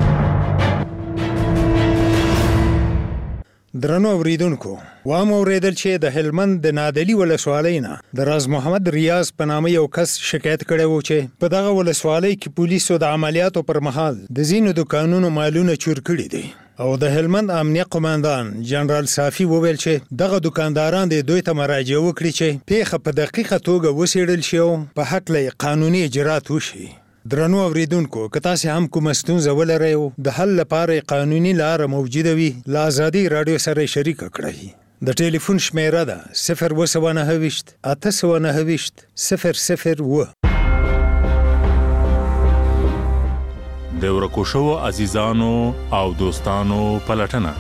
درنو اوریدونکو، وام اوریدل چې د هلمند د نادلي ولسوالۍ نه د راز محمد ریاض په نامه یو کس شکایت کړی و چې په دغه ولسوالۍ کې پولیسو د عملیاتو پر مهال د ځینو دوکانونو مالونه چور کړي دي او د هلمند امنیه قومندان جنرال صافي وویل چې دغه دوکانداران د دوی ته مراجعه وکړي چې پیښه په دقیقه توګه وڅېړل شي او په هکله قانوني اجرات وشي. درنو اوریدونکو، که تاسې هم کومه ستونزه ولرئ او د حل لپاره قانوني لاره موجوده وي، له ازادي راډیو سره شریکه کړئ. د ټلیفون شمیره ده 029 829 001. د ورکو شوو عزیزانو او دوستانو پلټنه.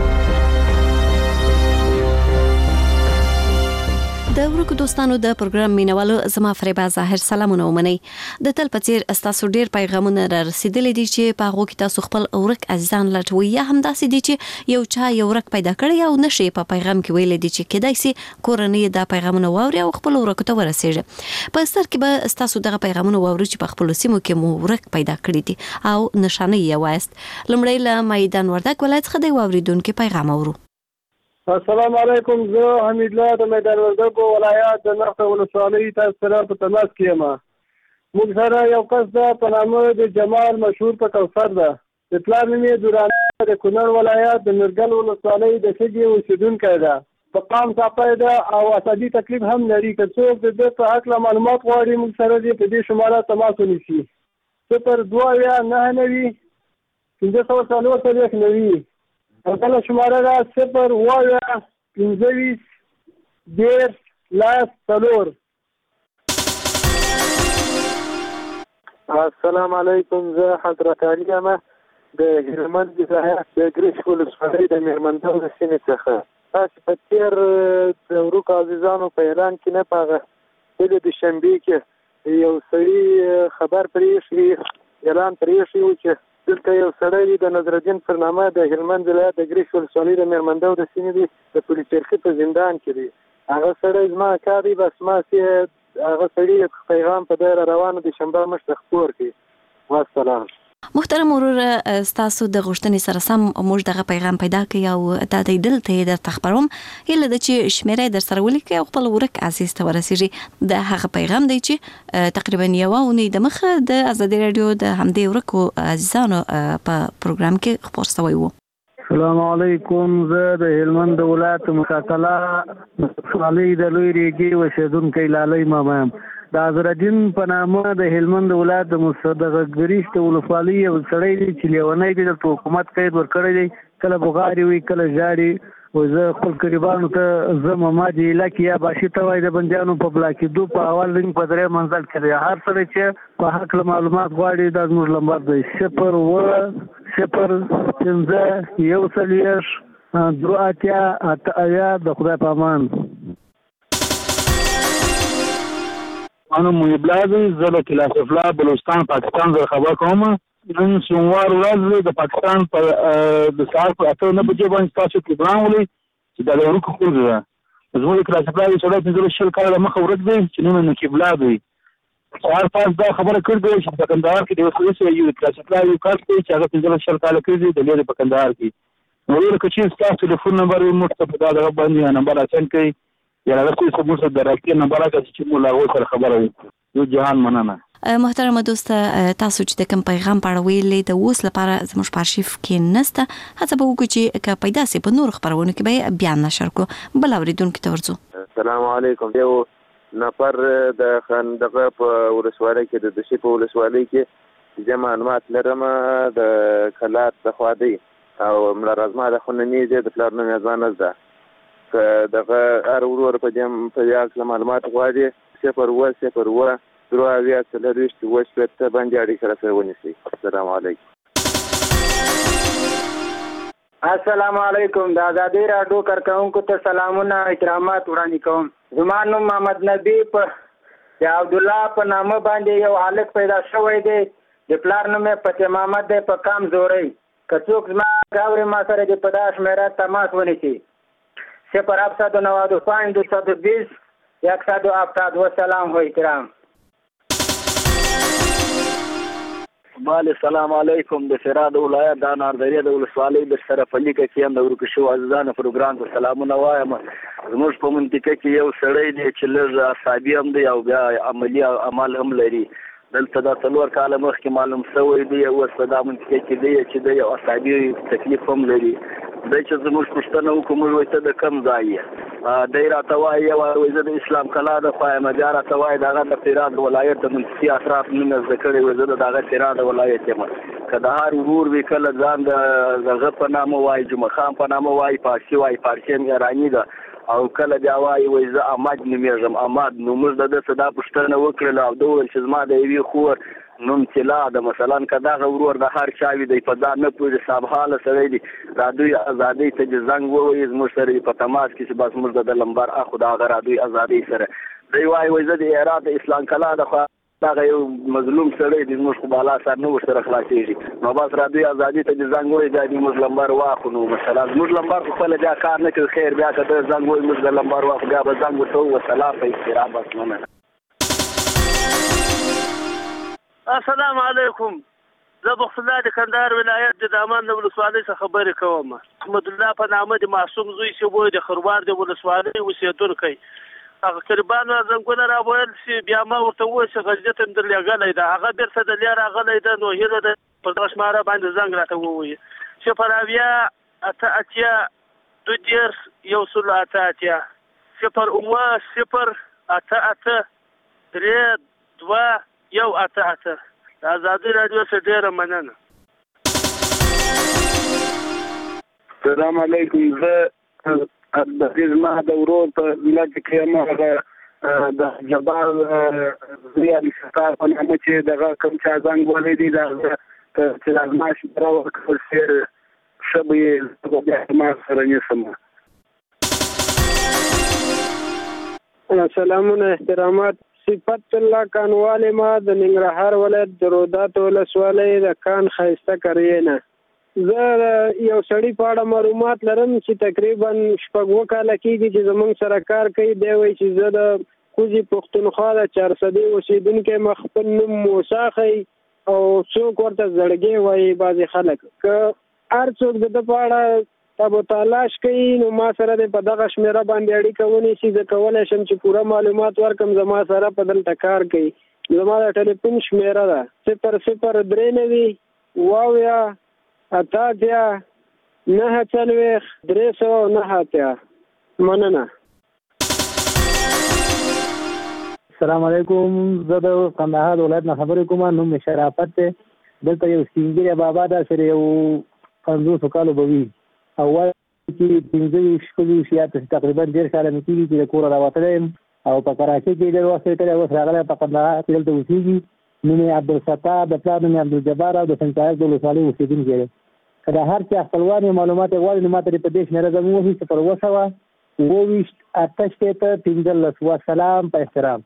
د ورکو دوستانو د پروګرام مینوالو زما فریبا ظاهر سلامونه ومني. د تل پڅیر استاسو ډیر پیغامونه را رسیدلې دي چې په هغه کې تاسو خپل اورک عزیزان لټوي، یا هم داسې دي چې یو چا یو ورک پیدا کړی او نشي په پیغام کې ویل دي چې کدای سي کورنۍ دا پیغامونه واوري او خپل ورک ته ورسیږي. په ستر کې به استاسو دغه پیغامونه واوري چې په خپل سیمو کې مو ورک پیدا کړی دي او نشانه یې وایست. لمړی له میدان وردګ ولایت څخه دی واوریدونکو پیغام اورو. السلام علیکم، زه حمید الله د میدان وردګ ولایت د نخته ولسوالۍ تاسو سره په تماس کې یم. موږ سره یو کس ده په نامه د جمال مشهور په کوثر ده. د پلار نوم یې دورانه د کونړ ولایت د نورګل ولسوالۍ د شګې اوسېدونکی ده. په قام صافی ده او عصبي تکلیف هم لري. که څوک د ده په هکله معلومات غواړي، موږ سره دې په دې شماره تماس ونیسي. 0299 540 بله شماره ده 0 السلام علیکم، زه حضرت علي یم د هلمند ولایت د ګریش ولسوالۍ د میرمندو د سیمې څخه. تاسې په تېر د ورکو عزیزانو په اعلان کې نه، په هغه د دوشنبې کې یو سړي خبر پرېښی، اعلان پرېښی و چې دلته یو سړی د نظرالدین پر نامه د هلمند ولایت د ګریش ولسوالۍ د میرمندو د سیمې دی، د پولیس چرخي په زندان کې دی. هغه سړی زما کار دی، بس ما هغه سړي پیغام په دی روانو د شنبه مشته خپور کړي. والسلام. محترم ورور تاسو د غوښتنې سره سم موږ دغه پیغام پیدا کړی او دا د دلته د تخبروم هله د چې شمیرې در سره ولیکي او خپل ورک عزیز ته ورسیږي د هغه پیغام دی چې تقریبا یو اونۍ د مخه د ازادي رادیو د همدې ورکو عزیزانو په پروګرام کې خبر شوی وو. السلام علیکم. زه د هلمند ولایت مکاکلا صالح د لوی ریګي اوسیدونکی لالۍ ماما یم. د ازرجین په نامه د هلمند ولایت د مصدقه ګریشت ولسوالۍ یو سړی دی چې لیونی دی د حکومت قید ورکړی دی، کله بغاري وي کله ژاړي. و زه خپل قریبانو ته زما ما دی لکه یا باشي ته وای د بندیانو په بلاکېدو په اول رنګ په درې منزل کې دی. هر سړی چې په حق معلومات غواړي دا زموږ لمبر دی 0-0-15-2 د خدای په امان. انا محب الله زه له کلاس افلا بلوچستان پاکستان زه خبر کوم. نن سوموار ورځ د پاکستان په د سهار په 8:09 بجې باندې تاسو پروګرام ولې چې د ورکو خور ده زموږ کلاس افلا یو سړی چې شل کاله مخه ورک دی چې نن نو کبلا دی سهار پاس دا خبره کړې چې په کندهار کې د وسوسې یو کلاس افلا یو کار کوي چې هغه شل کاله کوي د لید په کندهار کې نو ورکه چې تاسو ټلیفون نمبر یې موږ په دا باندې نمبر اچن کوي یا راځي چې موږ د راکې نمبر راکړي چې موږ له سره خبره وکړو. یو جهان مننه. محترم دوست تاسو چې د کوم پیغام پاړوي د اوس لپاره زموږ په ارشیف کې نسته هڅه به وکړو چې که پیدا سي په نور خبرونه کې به بیان نشر کو بل اوریدونکو ته ورځو. السلام علیکم. یو نفر د خندقه په ولسوالۍ کې د دشي په ولسوالۍ کې چې معلومات لرم د کلات د خوادي او مل رزما د خننی د پلان نه ځان ده که دغه هر ورور په دې په یاد معلومات غواړي 0-0 دروازه سلریشت وشت باندې اړیکه سره ونیسي. السلام علیکم. السلام علیکم. د ازادي رادیو کارکونکو ته سلامونه احترامات وړاندې کوم. زما نوم محمد نبی په عبد الله په نامه باندې یو حالت پیدا شوی دی. د پلار نوم فتح محمد دی په کام زوري. که څوک زما غاوري ما سره د پداش میرا تماس ونیسي 0-792-220 170. والسلام و احترام. بله سلام علیکم. د فراد ولایت د ناردریا د ولسوالۍ د شرفعلي کې هم د ورکو شو عزیزانو پروګرام ته سلامونه وایم. زموږ په منطقه کې یو سړی دی چې لږ عصبي هم دی او بیا عملی عمل هم لري. دلته د 4 کال مخکې معلوم شوی دی اوس په دا منطقه کې دی چې د یو عصبي تکلیف هم لري. د چې زموږ پښتنه حکومت وایي د کم ځای دی راته وایي او زه د اسلام کلا د خوایم بیا راته وایي دغه د فراد ولایت د منطقي اطراف نه ذکر وي زه دغه فراد ولایت یم. که د هر ورور وی کله ځان دغه په نامه وایي جمعه خان په نامه وایي پارسي وایي پارسي هم ایراني ده او کله بیا وایي زه احمد نومیږم احمد. نو موږ د ده دا پوښتنه وکړله او ده وویل چې زما د یوې خور نوم طلا ده. مثلا که دغه ورور د هر چا وي دی په دا نه پوهېږي صاحبحاله سړی دی رادیوی ازادۍ ته چې زنګ ووایي زموږ سره په تماس کې چې بس موږ د لمبر اخو د هغه رادیوی ازادۍ سره دی وایي زه د هرات د اسلام کلا د خوا دغه یو مظلوم سړی دی زموږ خو بالا سر نه ورسره خلاصېږي نو بس رادیوی ازادۍ ته چې زنګ ووایي بیا دې موږ لمبر واخو. نو مثلا زموږ لمبر خو خپله بیا کار نه کوي خیر بیا که ته زنګ ووایي موږ د لمبر واخو بیا به زنګ ورته ووایو سلام په احترام بس مننه. السلام علیکم. زه بخت الله د کندهار ولایت د دامان د ولسوالۍ څخه خبرې کوم. احمد الله په نامه د معصوم زوی چې وای د خروار د ولسوالۍ اوسېدونکی هغه قربانو زنګونه راوړل چې بیا ما ورته وویل چې غزیت هم درلېږلی ده هغه بېرته د لیا راغلی ده نو هیله ده په دغه شماره باندې زنګ راته ووایي 0-0-2-0-8-8 د ازادي رادیو څخه ډېره مننه. السلام علیکم. زه د دې زما د ورور په ملت کې هغه د جبار زیاد ستار په نامه چې دغه کوم چا زنګ ولې دی دا چې لازماش راوړل شي شبي د ما سره نسم. سلامونه احترامات. صفت الله کانواله ما د ننګرهار ولایت د رودات ولسوالۍ د کان خایسته کرینا. زه یو سړی په اړه معلومات لرم چې تقریبا 6 کاله کېږي چې زمونږ سره کار کوي. دی وایي چې زه د کوزي پښتونخوا د 400 اوسېدونکي مخ خپل نوم موسی خی او څوک ورته زړګي وایي بعضې خلک که هر څوک د ده په اړه تابو تلاش کوي نو ما سره د په دغه شمیره باندې اړیکه ونیسي زه کولی شم چې پوره معلومات ورکړم زما سره په دلته کار کوي زما د ټلیفون شمیره ده 0093 اویا 88 940 مننه. السلام علیکم. زه د کندهار ولایت نه خبرې کوم. نوم مې شرافت دی. دلته یو سپین بابا دا سره یو 50 کالو به وي او وایي چې 15 یا تقریبا 10 کاله مې کېږي چې د کوره راوتلی یم او په کراچۍ کې ډېر وخت یې اوس راغلی په کندهار کې دلته اوسېږي. نوم یې عبدالستار د پلار نوم یې عبدالجبار او د سنچایق د ولسوالۍ اوسېدونکی دی. که د هر چا خپلوان یې معلومات یې غواړي نو ما ته په دې شمېره زموږ وهي 020 28 وسلام په احترام.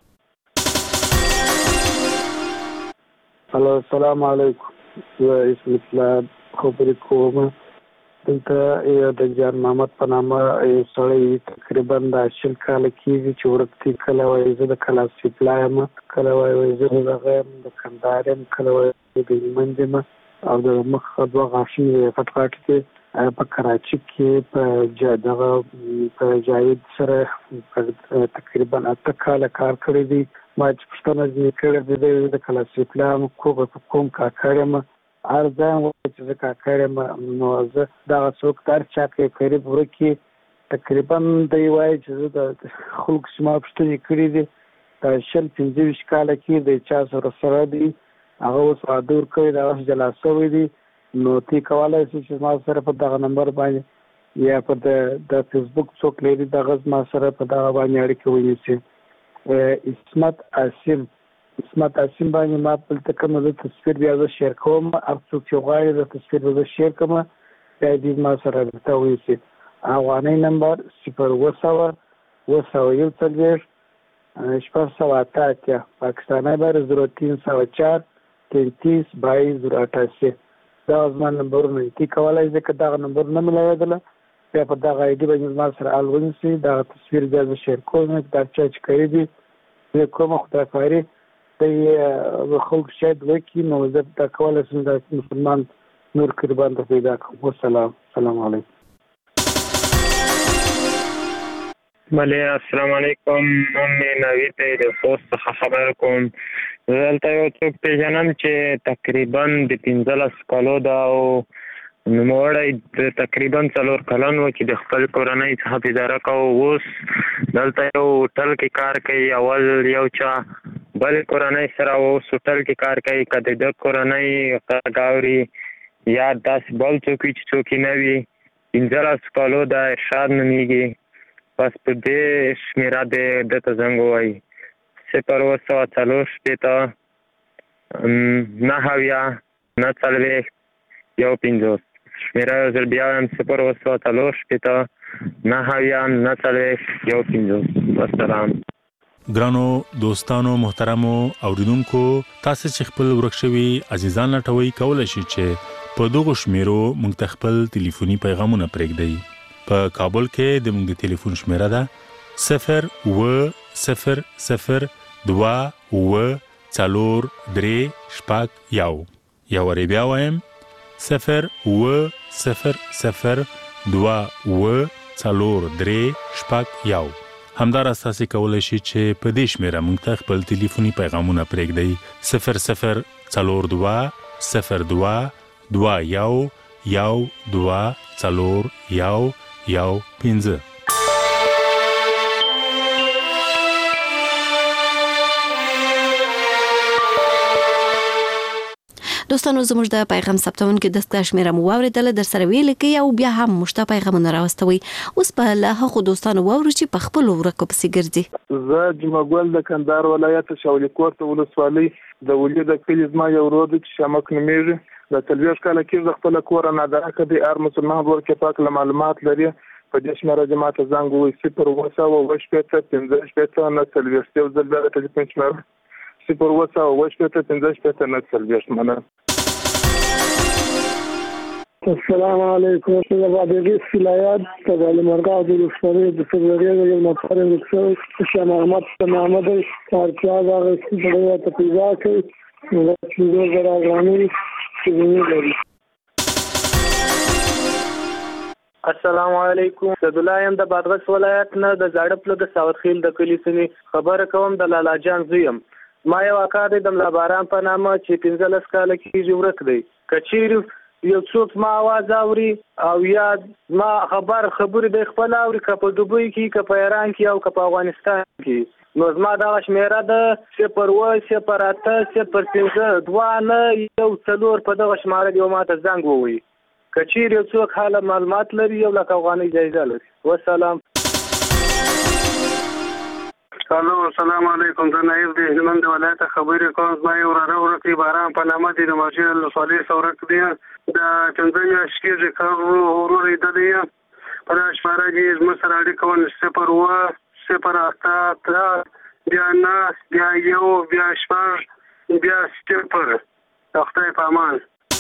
هلو السلام علیکم. زه اسم اسلام خبرې کوم. دلته د جان محمد په نامه یو سړی تقریبا د 10 کاله کېږي چې ورکتي کله وایي زه د کلاس سپلا یم کله وایي زه د هغه یم د کندهار یم کله وایي د هلمند یم او د مخ 2 غاښونه یې غټ غټ دي په کراچۍ کې په جاوید سره تقریبا 8 کاله کار کړی دی. ما چې پوښتنه ځینې کړې ده د کلاس سپلا کوم کاکړ یم هر ځای وایي چې زه کاکړ یم نو زه دغه څوک د هر چا کې قریب ورکي تقریبا دی وایي چې زه د خلکو چې ما پوښتنې کړې دي د 25 کاله کې د چا سره دی هغه اوس واده ورکوي د هغه جلا شوی دی نو تی کولی شي چې ما سره په دغه نمبر باندې یا په د فیسبوک څوک لري دغه ما سره په دغه باندې اړیکه ونیسي. اسمت عاصم باندې ما دلته کوم د تصویر بیا زه شیر کوم هر څوک چې غواړي د تصویر به زه شیر کوم بیا دې ما سره درته ونیسي. افغاني نمبر 0 748 پاکستانی بر 0304 33 22 088 دا زما نمبرونه دي. کولی شي که دغه نمبر نه ملایدله بیا په دغه آی ډي باندې ما سره حال ونیسي دغه تصویر بیا زه شیر کوم دا چا چې کړی دي زه کومه خدایخواري د خلکو شاید وکړي نو زه دا کولی شم د مسلمان نور قربان ته پیدا کړم. السلام علیکم. بله السلام علیکم. نوم مې نوید دی د خوست څخه خبر کوم. زه دلته یو څوک پېژنم چې تقریبا د 15 کالو ده او نوموړی د تقریبا 4 کلن و چې د خپل کورنۍ څخه اداره کوو. اوس دلته یو هوټل کې کار کوي. اول یو چا بل کورنۍ سره اوس هوټل کې کار کوي. که د ده کورنۍ غږ اوري یا داسې بل څوک وي چې څوک یې نه وي 15 کالو ده ارشاد نومیږي. بس په دې شمېره د ده ته زنګ ووایي 0 9 40 15 شمېره یو ځل بیا وایم 0 9 40 15. والسلام. ګرانو دوستانو محترمو اوریدونکو تاسو چې خپل ورک شوي عزیزان لټوي کولای شئ چې په دغه شمیرو موږ ته خپل ټلیفوني پیغامونه پرېږدئ. په کابل کې د موږ د ټلیفون شمیره ده 0 یا وری بیا وایم 0 همدار اساسي کولای شي چې په دې شمیره موږ ته خپل ټلیفوني پیغامونه پرېږدئ 00221 دوستانو زموږ د پیغام ثبتون کې دستګاه شمیره مو واوریدل در سره ویل کې او بیا هم مشته پیغامونه راوستوي. اوس په له دوستانو واورو چې په خپل ورکو پسې ګرځي. زه جمعګل د کندهار ولایت شاولي کوټ ولسوالۍ د ولید د کلی زما یو ورور چې شمک نومیږي د 30 کال کې ز خپل کور نه درکه د ار مسلمان ورکه پاک معلومات لري په دې شمېره جماعت زنګ وي 0 نه سلويستو زلبره ته په شمېره 0 منه. السلام علیکم. زه د ولایت د مرغاب د ولسوالۍ د فبروري یو نفر چې محمد کارچا دا څنګه ته پیدا کړ 15,000 افغانۍ سیمې لري. السلام علیکم. عبدالله یم د بادغیس ولایت نه د زاړه پله د ساوتخیل د کلي څخه خبره کوم. د لالا جان زوی یم. ما یو اکا دی د ملا باران په نامه چې 15 کاله کېږي ورک دی. که چیرې یو څوک ما आवाज اوري او یا ما خبرې د خپل اوري که په دوبۍ کې که په ایران کې او که په افغانستان کې نو زما دغه شمیره ده 0 0 8 0 5 2 4 په دغه شماره دی ما ته زنګ ووي. که چیرې یو څوک حاله معلومات لري 1 لک افغانۍ جایزه لري. والسلام. الو السلام علیکم. زه نایب د هلمند ولایت خبرې کوم. زما یو وراره ورکې باران په نامه دی د مارجین ولسوالۍ څورک دی د 15 میاشتې کېږي کار ورور یې دی په دا شماره کې زموږ سره اړیکه ونه 0 0 8 بیا 9 بیا 1 بیا 6 بیا 0 خدای په امان.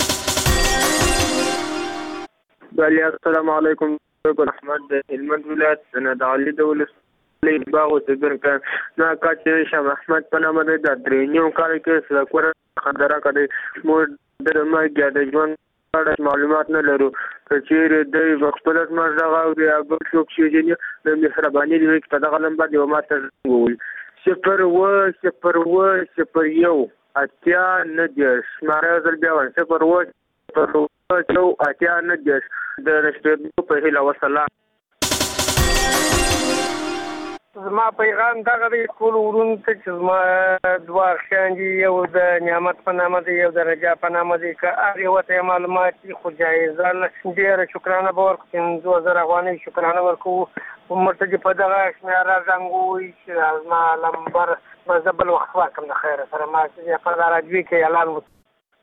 بله السلام علیکم. احمد د هلمند ولایت نه د علي د ولسوالۍ باغ اوسېدونکی زما اکا چې شاه محمد په نامه دی د 3 کال کې سلکوره خندره کوي. موږ د مرګ د ژوند اړه معلومات نه لرو. که چیرې دی خپل زموږ دغه اوري یا بل څوک چې د مهرباني دی په دغه نمبر دی ماته وویل 0 0 0 1 اتیا نه دیش شماره ځل بیا 0 0 اتیا نه دیش د رشتو په هیله. وسلام. زما پیغام دغه دی ټول ورونو ته چې زما دوه اخیان دي یو د نعمت په نامه دی یو د رجا په نامه دی. که هر یو ته معلومات دي خو جایزه ډېره شکرانه به ورکړو. 15,000 افغانۍ شکرانه ورکوو. ورته چې په دغه شمېره زنګ ووایي چې زما نمبر به زه بل وخت ورکړم د خیره سره ما چې په راډیو کې اعلان وکړو.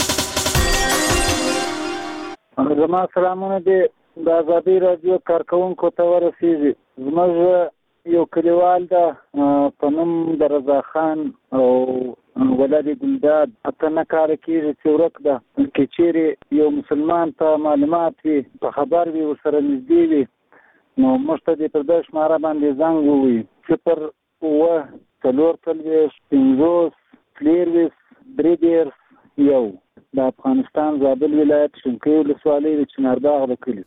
زما سلامونه دي د ازادي راډیو کارکوونکو ته ورسېږي. زموږ یو کلیوال ده په نوم د رضا خان او ولد ګلداد 8 کاله کېږي چې ورک ده. که چیرې یو مسلمان ته معلومات وي په خبر وي ورسره نږدې وي نو موږ ته دې پر دغه شماره باندې زنګ ووایي 0 4 50 53 1 د افغانستان زابل ولایت شینکۍ ولسوالۍ د چنارباغ د کلي.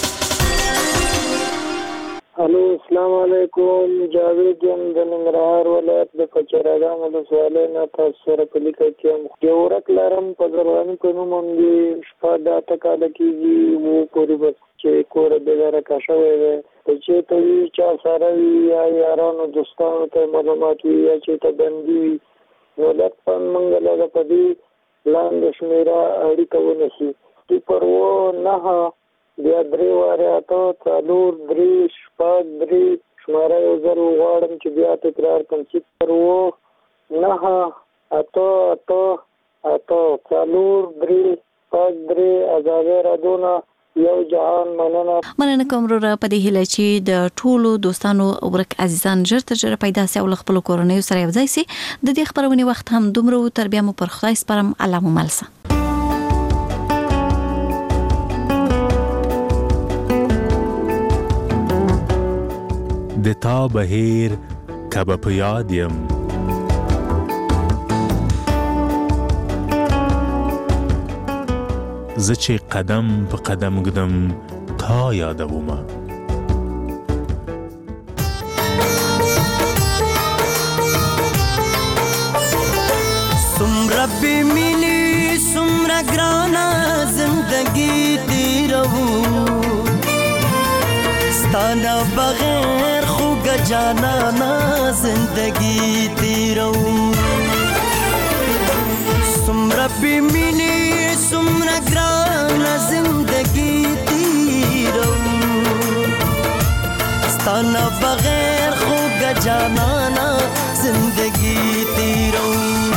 الو السلام علیکم. جاوید یم د ننګرهار ولایت د کچراګام ولسوالۍ نه تاسو سره په لیکه کې یم. یو ورک لرم په زرواني په نوم باندې شپږ 8 کاله کېږي و پورې بس چې کور بېګاره کا شوی دی. که چېرته وي چا سره وي یا یارانو دوستانو ته معلومات وي یا چېرته بندي وي نو لطفا موږ لږه په دې لاندې شمېره اړیکه ونیسي. 0 9 بیا 3 واره 8 4 3 6 3 شماره یو ځل وغواړم چې بیا تکرار کړم 0 9 8 8 8 4 3 6 3 ازادي راډیو یو جهان مننه کوم را په دې هیله چې د ټولو دوستانو ورک عزیزان ژر تر ژره پیدا سي او خپل کورنۍ سره یو ځای سي. د دې خبرونه وخت هم دومره تر بیا مو پر خدای سپارم. الله مو ملسه. د تا بهیر کبه په یاد یم زه چې قدم په قدم ګدم تا یادومه سمره بمینی سمره ګرانه زندگی تیرو ستانه بغیر خوږه جانانه زندگی تیرو سمره بمینی سمره ګرانه زندگی تیرو ستانه بغیر خوږه جانانه زندگی تیرو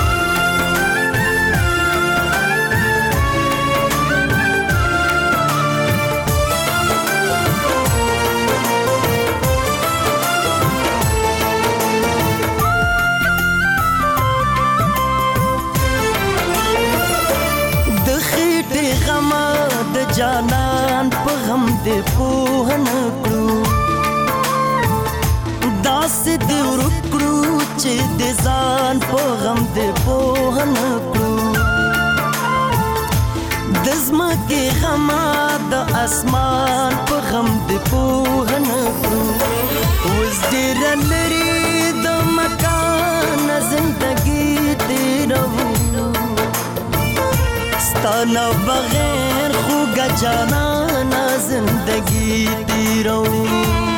جانان په غم دې پوه نه کړو داسې دې ورکړو چې د ځان په غم دې پوه نه کړو زمکه غما د اسمان په غم د پوه نه کړو وز ډېر لري د مکان زندګي تیرو ستانه بغیر خوږه جانانه زندګي تیرو